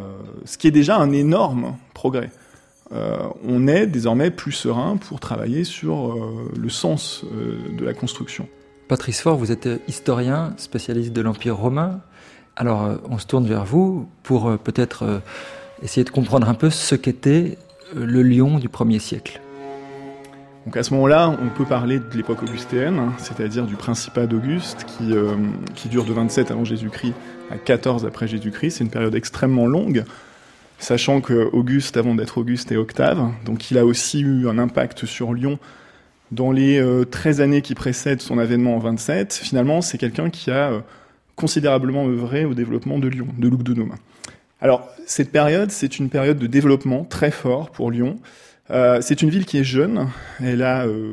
ce qui est déjà un énorme progrès. Euh, on est désormais plus serein pour travailler sur euh, le sens euh, de la construction. Patrice Faure, vous êtes historien, spécialiste de l'Empire romain. Alors, euh, on se tourne vers vous pour euh, peut-être euh, essayer de comprendre un peu ce qu'était le Lyon du premier siècle. Donc à ce moment-là, on peut parler de l'époque augustéenne, hein, c'est-à-dire du principat d'Auguste, qui, euh, qui dure de vingt-sept avant Jésus-Christ à quatorze après Jésus-Christ. C'est une période extrêmement longue, sachant que Auguste, avant d'être Auguste, est Octave. Donc il a aussi eu un impact sur Lyon dans les euh, treize années qui précèdent son avènement en vingt-sept. Finalement, c'est quelqu'un qui a euh, considérablement œuvré au développement de Lyon, de Lugdunum. Alors, cette période, c'est une période de développement très fort pour Lyon. Euh, c'est une ville qui est jeune. Elle a euh,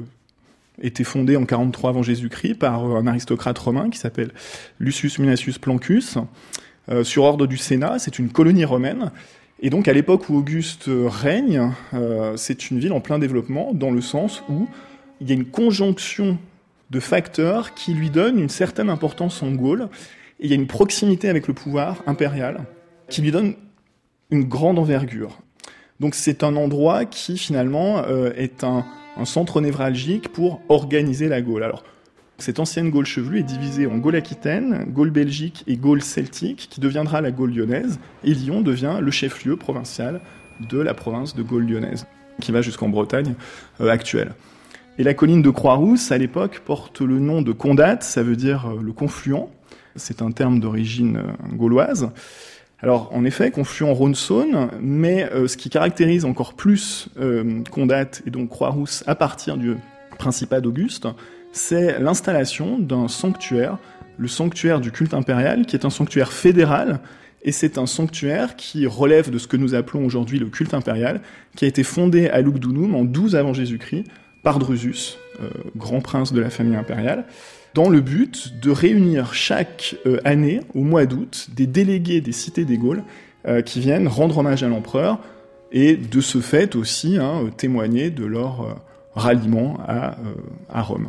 été fondée en quarante-trois avant Jésus-Christ par euh, un aristocrate romain qui s'appelle Lucius Minacius Plancus, euh, sur ordre du Sénat. C'est une colonie romaine. Et donc, à l'époque où Auguste règne, euh, c'est une ville en plein développement, dans le sens où il y a une conjonction de facteurs qui lui donnent une certaine importance en Gaule. Et il y a une proximité avec le pouvoir impérial qui lui donne une grande envergure. Donc c'est un endroit qui finalement euh, est un, un centre névralgique pour organiser la Gaule. Alors cette ancienne Gaule chevelue est divisée en Gaule aquitaine, Gaule belgique et Gaule celtique, qui deviendra la Gaule lyonnaise, et Lyon devient le chef-lieu provincial de la province de Gaule lyonnaise, qui va jusqu'en Bretagne euh, actuelle. Et la colline de Croix-Rousse, à l'époque, porte le nom de Condate, ça veut dire euh, le confluent, c'est un terme d'origine euh, gauloise. Alors, en effet, confluent Rhône-Saône, mais euh, ce qui caractérise encore plus euh, Condat et donc Croix-Rousse à partir du Principat d'Auguste, c'est l'installation d'un sanctuaire, le sanctuaire du culte impérial, qui est un sanctuaire fédéral, et c'est un sanctuaire qui relève de ce que nous appelons aujourd'hui le culte impérial, qui a été fondé à Lugdunum en douze avant Jésus-Christ, par Drusus, euh, grand prince de la famille impériale, dans le but de réunir chaque euh, année, au mois d'août, des délégués des cités des Gaules euh, qui viennent rendre hommage à l'empereur et de ce fait aussi hein, témoigner de leur euh, ralliement à, euh, à Rome.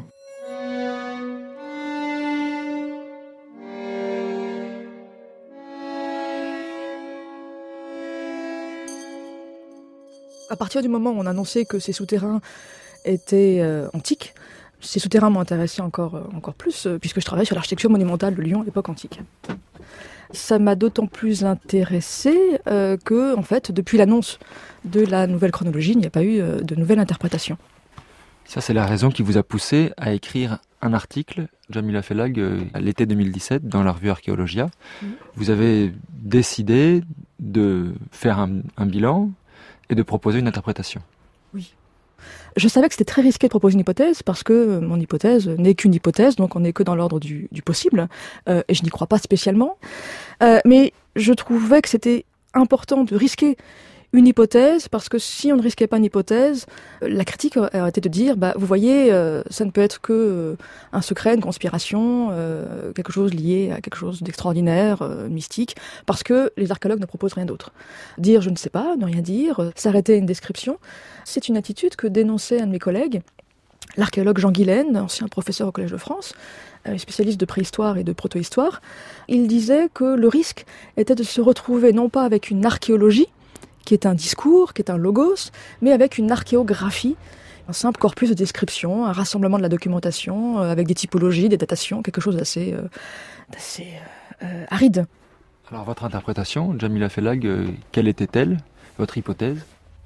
À partir du moment où on annonçait que ces souterrains étaient euh, antiques, ces souterrains m'ont intéressé encore, euh, encore plus, euh, puisque je travaille sur l'architecture monumentale de Lyon à l'époque antique. Ça m'a d'autant plus intéressé euh, que, en fait, depuis l'annonce de la nouvelle chronologie, il n'y a pas eu euh, de nouvelle interprétation. Ça, c'est la raison qui vous a poussé à écrire un article, Jamila Fellag, euh, l'été deux mille dix-sept, dans la revue Archéologia. Mmh. Vous avez décidé de faire un, un bilan et de proposer une interprétation. Oui. Je savais que c'était très risqué de proposer une hypothèse parce que mon hypothèse n'est qu'une hypothèse, donc on n'est que dans l'ordre du, du possible, euh, et je n'y crois pas spécialement. Euh, mais je trouvais que c'était important de risquer une hypothèse parce que si on ne risquait pas une hypothèse, la critique aurait été de dire, bah, vous voyez, euh, ça ne peut être que euh, un secret, une conspiration, euh, quelque chose lié à quelque chose d'extraordinaire, euh, mystique, parce que les archéologues ne proposent rien d'autre. Dire je ne sais pas, ne rien dire, s'arrêter à une description, c'est une attitude que dénonçait un de mes collègues, l'archéologue Jean Guilaine, ancien professeur au Collège de France, spécialiste de préhistoire et de protohistoire. Il disait que le risque était de se retrouver non pas avec une archéologie, qui est un discours, qui est un logos, mais avec une archéographie, un simple corpus de description, un rassemblement de la documentation, euh, avec des typologies, des datations, quelque chose d'assez, euh, d'assez euh, aride. Alors votre interprétation, Jamila Fellag, euh, quelle était-elle, votre hypothèse ?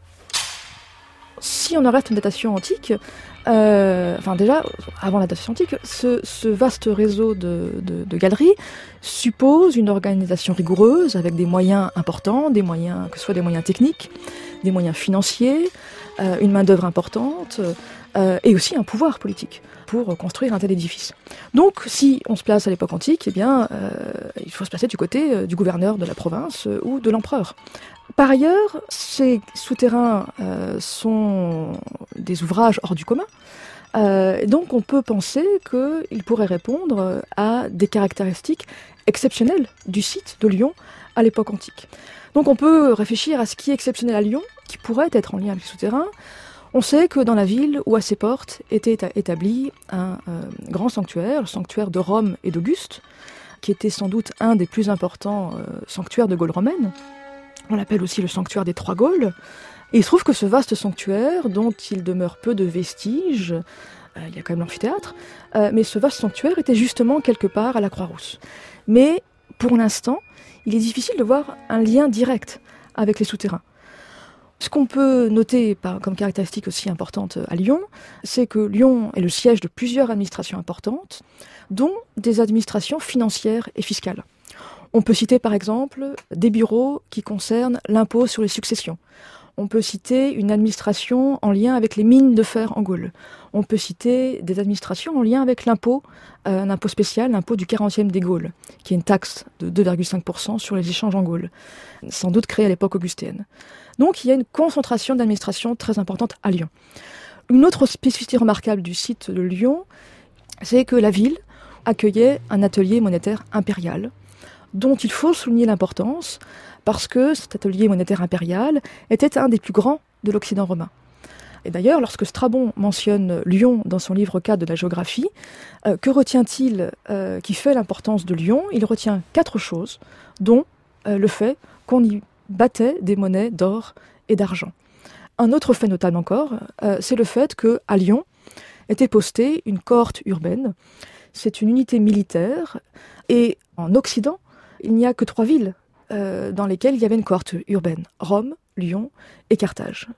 Si on arrête une datation antique, euh, enfin déjà, avant la datation antique, ce, ce vaste réseau de, de, de galeries suppose une organisation rigoureuse avec des moyens importants, des moyens, que ce soit des moyens techniques, des moyens financiers, euh, une main-d'œuvre importante, euh, et aussi un pouvoir politique pour construire un tel édifice. Donc, si on se place à l'époque antique, eh bien, euh, il faut se placer du côté euh, du gouverneur de la province euh, ou de l'empereur. Par ailleurs, ces souterrains euh, sont des ouvrages hors du commun. Euh, donc on peut penser qu'ils pourraient répondre à des caractéristiques exceptionnelles du site de Lyon à l'époque antique. Donc on peut réfléchir à ce qui est exceptionnel à Lyon, qui pourrait être en lien avec les souterrains. On sait que dans la ville ou à ses portes était établi un euh, grand sanctuaire, le sanctuaire de Rome et d'Auguste, qui était sans doute un des plus importants euh, sanctuaires de Gaule romaine. On l'appelle aussi le sanctuaire des Trois Gaules. Et il se trouve que ce vaste sanctuaire, dont il demeure peu de vestiges, euh, il y a quand même l'amphithéâtre, euh, mais ce vaste sanctuaire était justement quelque part à la Croix-Rousse. Mais pour l'instant, il est difficile de voir un lien direct avec les souterrains. Ce qu'on peut noter par, comme caractéristique aussi importante à Lyon, c'est que Lyon est le siège de plusieurs administrations importantes, dont des administrations financières et fiscales. On peut citer par exemple des bureaux qui concernent l'impôt sur les successions. On peut citer une administration en lien avec les mines de fer en Gaule. On peut citer des administrations en lien avec l'impôt, euh, un impôt spécial, l'impôt du quarantième des Gaules, qui est une taxe de deux virgule cinq pour cent sur les échanges en Gaule, sans doute créée à l'époque augustéenne. Donc il y a une concentration d'administration très importante à Lyon. Une autre spécificité remarquable du site de Lyon, c'est que la ville accueillait un atelier monétaire impérial, dont il faut souligner l'importance, parce que cet atelier monétaire impérial était un des plus grands de l'Occident romain. Et d'ailleurs, lorsque Strabon mentionne Lyon dans son livre quatre de la géographie, euh, que retient-il euh, qui fait l'importance de Lyon ? Il retient quatre choses, dont euh, le fait qu'on y battait des monnaies d'or et d'argent. Un autre fait notable encore, euh, c'est le fait qu'à Lyon était postée une cohorte urbaine. C'est une unité militaire, et en Occident, il n'y a que trois villes euh, dans lesquelles il y avait une cohorte urbaine. Rome, Lyon et Carthage.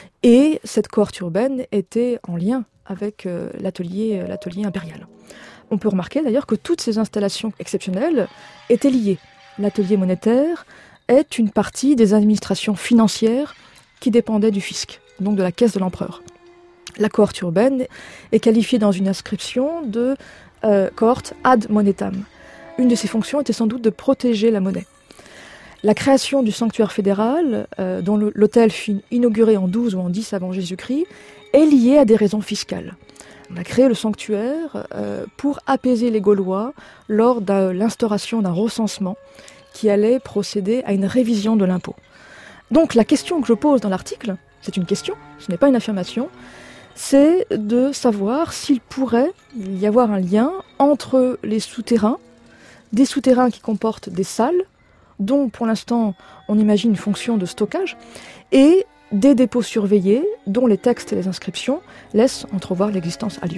Et cette cohorte urbaine était en lien avec euh, l'atelier, euh, l'atelier impérial. On peut remarquer d'ailleurs que toutes ces installations exceptionnelles étaient liées. L'atelier monétaire, est une partie des administrations financières qui dépendaient du fisc, donc de la caisse de l'empereur. La cohorte urbaine est qualifiée dans une inscription de euh, cohorte ad monetam. Une de ses fonctions était sans doute de protéger la monnaie. La création du sanctuaire fédéral, euh, dont le, l'hôtel fut inauguré en douze ou en dix avant Jésus-Christ, est liée à des raisons fiscales. On a créé le sanctuaire euh, pour apaiser les Gaulois lors de l'instauration d'un recensement qui allait procéder à une révision de l'impôt. Donc la question que je pose dans l'article, c'est une question, ce n'est pas une affirmation, c'est de savoir s'il pourrait y avoir un lien entre les souterrains, des souterrains qui comportent des salles, dont pour l'instant on imagine une fonction de stockage, et des dépôts surveillés dont les textes et les inscriptions laissent entrevoir l'existence à Lyon.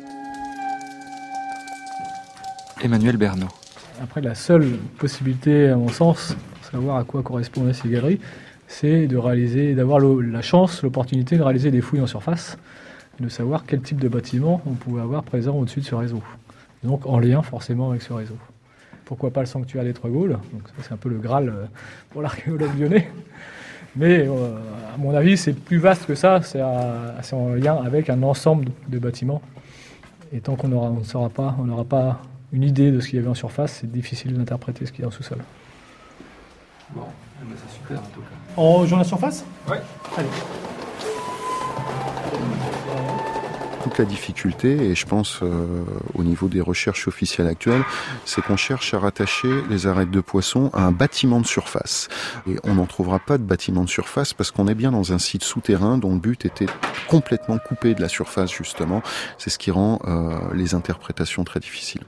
Emmanuel Bernot. Après, la seule possibilité, à mon sens, pour savoir à quoi correspondaient ces galeries, c'est de réaliser, d'avoir le, la chance, l'opportunité de réaliser des fouilles en surface, de savoir quel type de bâtiment on pouvait avoir présent au-dessus de ce réseau. Donc en lien forcément avec ce réseau. Pourquoi pas le sanctuaire des Trois Gaules, donc ça, c'est un peu le Graal pour l'archéologue lyonnais. Mais euh, à mon avis, c'est plus vaste que ça, c'est, à, c'est en lien avec un ensemble de bâtiments. Et tant qu'on aura, on ne saura pas, on n'aura pas une idée de ce qu'il y avait en surface, c'est difficile d'interpréter ce qu'il y a en sous-sol. Bon, c'est super en tout cas. On rejoint la surface ? Oui. Allez. Toute la difficulté, et je pense euh, au niveau des recherches officielles actuelles, c'est qu'on cherche à rattacher les arêtes de poisson à un bâtiment de surface. Et on n'en trouvera pas de bâtiment de surface parce qu'on est bien dans un site souterrain dont le but était complètement coupé de la surface, justement. C'est ce qui rend euh, les interprétations très difficiles.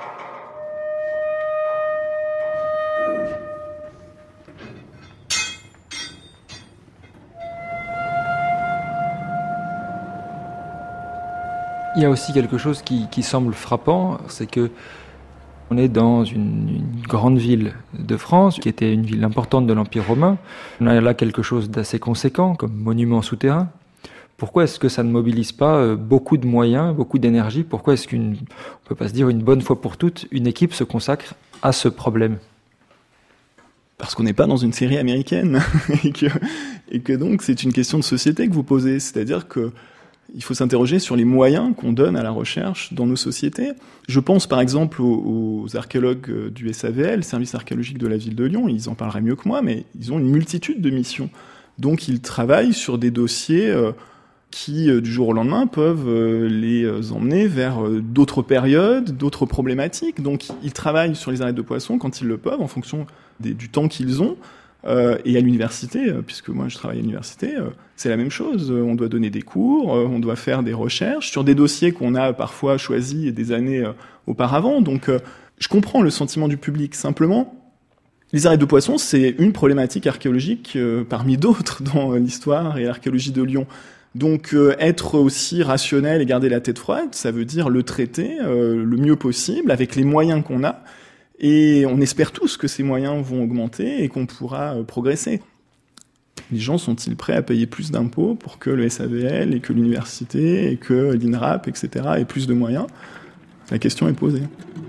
Il y a aussi quelque chose qui, qui semble frappant, c'est que on est dans une, une grande ville de France, qui était une ville importante de l'Empire romain. On a là quelque chose d'assez conséquent, comme monument souterrain. Pourquoi est-ce que ça ne mobilise pas beaucoup de moyens, beaucoup d'énergie ? Pourquoi est-ce qu'une, on peut pas se dire une bonne fois pour toutes, une équipe se consacre à ce problème ? Parce qu'on n'est pas dans une série américaine, et que, et que donc c'est une question de société que vous posez, c'est-à-dire que il faut s'interroger sur les moyens qu'on donne à la recherche dans nos sociétés. Je pense par exemple aux, aux archéologues du S A V L, Service archéologique de la ville de Lyon, ils en parleraient mieux que moi, mais ils ont une multitude de missions. Donc ils travaillent sur des dossiers euh, qui, euh, du jour au lendemain, peuvent euh, les emmener vers euh, d'autres périodes, d'autres problématiques. Donc ils travaillent sur les arêtes de poissons quand ils le peuvent, en fonction des, du temps qu'ils ont. Euh, et à l'université, euh, puisque moi je travaille à l'université, euh, c'est la même chose. Euh, on doit donner des cours, euh, on doit faire des recherches sur des dossiers qu'on a parfois choisis des années euh, auparavant. Donc euh, je comprends le sentiment du public. Simplement, les arêtes de poissons, c'est une problématique archéologique euh, parmi d'autres dans euh, l'histoire et l'archéologie de Lyon. Donc euh, être aussi rationnel et garder la tête froide, ça veut dire le traiter euh, le mieux possible avec les moyens qu'on a. Et on espère tous que ces moyens vont augmenter et qu'on pourra euh, progresser. Les gens sont-ils prêts à payer plus d'impôts pour que le S A V L et que l'université et que l'INRAP, et cetera aient plus de moyens ? La question est posée.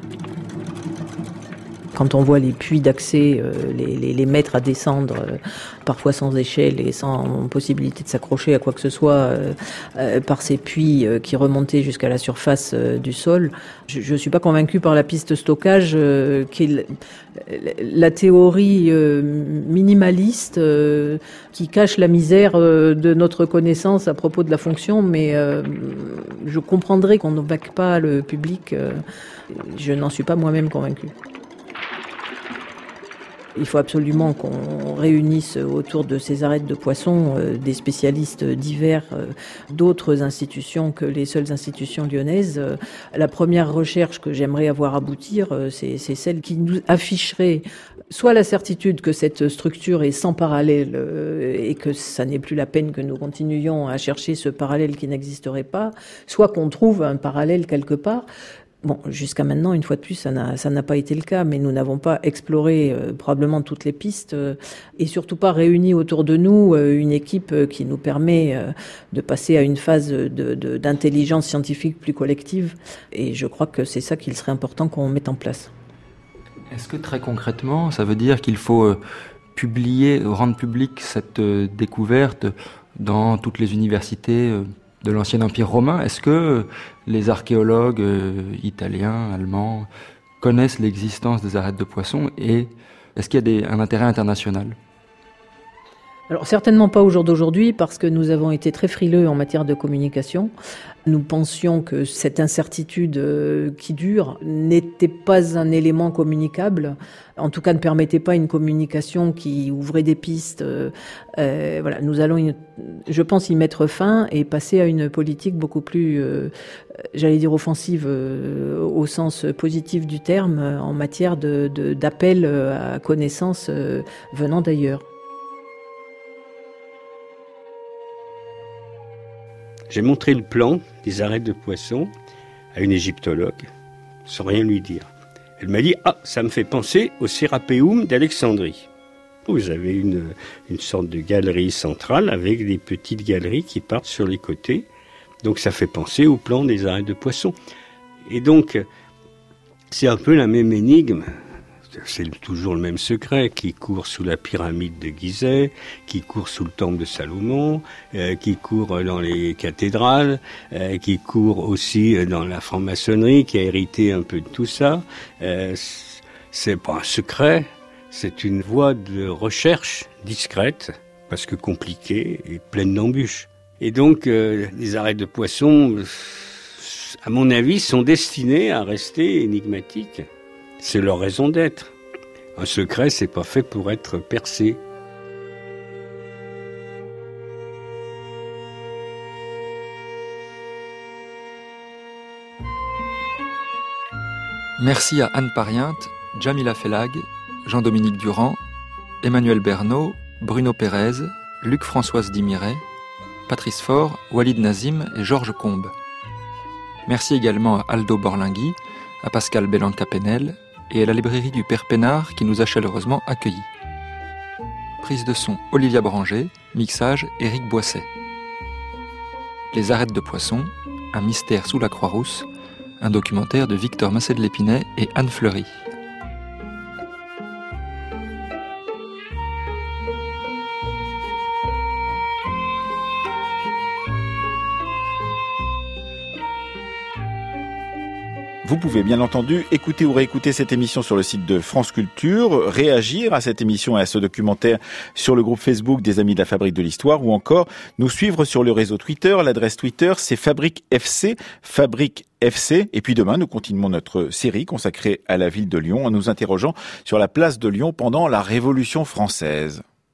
Quand on voit les puits d'accès, euh, les, les, les mettre à descendre, euh, parfois sans échelle et sans possibilité de s'accrocher à quoi que ce soit, euh, euh, par ces puits euh, qui remontaient jusqu'à la surface euh, du sol, je ne suis pas convaincue par la piste stockage, euh, qui est la, la théorie euh, minimaliste euh, qui cache la misère euh, de notre connaissance à propos de la fonction, mais euh, je comprendrais qu'on ne vaque pas le public. Euh, je n'en suis pas moi-même convaincue. Il faut absolument qu'on réunisse autour de ces arêtes de poissons euh, des spécialistes divers euh, d'autres institutions que les seules institutions lyonnaises. Euh, la première recherche que j'aimerais avoir aboutir, euh, c'est, c'est celle qui nous afficherait soit la certitude que cette structure est sans parallèle euh, et que ça n'est plus la peine que nous continuions à chercher ce parallèle qui n'existerait pas, soit qu'on trouve un parallèle quelque part. Bon, jusqu'à maintenant, une fois de plus, ça n'a, ça n'a pas été le cas, mais nous n'avons pas exploré euh, probablement toutes les pistes euh, et surtout pas réuni autour de nous euh, une équipe euh, qui nous permet euh, de passer à une phase de, de, d'intelligence scientifique plus collective. Et je crois que c'est ça qu'il serait important qu'on mette en place. Est-ce que très concrètement, ça veut dire qu'il faut euh, publier, rendre publique cette euh, découverte dans toutes les universités euh, de l'ancien Empire romain. Est-ce que les archéologues euh, italiens, allemands connaissent l'existence des arêtes de poisson et est-ce qu'il y a des, un intérêt international ? Alors certainement pas au jour d'aujourd'hui parce que nous avons été très frileux en matière de communication. Nous pensions que cette incertitude euh, qui dure n'était pas un élément communicable, en tout cas ne permettait pas une communication qui ouvrait des pistes. Euh, euh, voilà, nous allons, une, je pense, y mettre fin et passer à une politique beaucoup plus, euh, j'allais dire offensive euh, au sens positif du terme, euh, en matière de, de, d'appel à connaissances euh, venant d'ailleurs. J'ai montré le plan des arêtes de poisson à une égyptologue, sans rien lui dire. Elle m'a dit « Ah, ça me fait penser au Sérapéum d'Alexandrie. » Vous avez une, une sorte de galerie centrale avec des petites galeries qui partent sur les côtés. Donc ça fait penser au plan des arêtes de poisson. Et donc, c'est un peu la même énigme. C'est toujours le même secret qui court sous la pyramide de Gizeh, qui court sous le temple de Salomon, euh, qui court dans les cathédrales, euh, qui court aussi dans la franc-maçonnerie, qui a hérité un peu de tout ça. Euh, c'est pas un secret, c'est une voie de recherche discrète, parce que compliquée et pleine d'embûches. Et donc, euh, les arêtes de poisson, à mon avis, sont destinées à rester énigmatiques. C'est leur raison d'être. Un secret, c'est pas fait pour être percé. Merci à Anne Pariente, Jamila Felag, Jean-Dominique Durand, Emmanuel Bernot, Bruno Pérez, Luc-Françoise Dimiret, Patrice Faure, Walid Nazim et Georges Combes. Merci également à Aldo Borlingui, à Pascal Bellanca-Penel et à la librairie du Père Pénard qui nous a chaleureusement accueillis. Prise de son Olivia Branger, mixage Éric Boisset. Les arêtes de poisson, un mystère sous la Croix-Rousse, un documentaire de Victor Massé-de-L'Épinay et Anne Fleury. Vous pouvez bien entendu écouter ou réécouter cette émission sur le site de France Culture, réagir à cette émission et à ce documentaire sur le groupe Facebook des Amis de la Fabrique de l'Histoire ou encore nous suivre sur le réseau Twitter. L'adresse Twitter, c'est Fabrique F C, Fabrique F C. Et puis demain, nous continuons notre série consacrée à la ville de Lyon en nous interrogeant sur la place de Lyon pendant la Révolution française.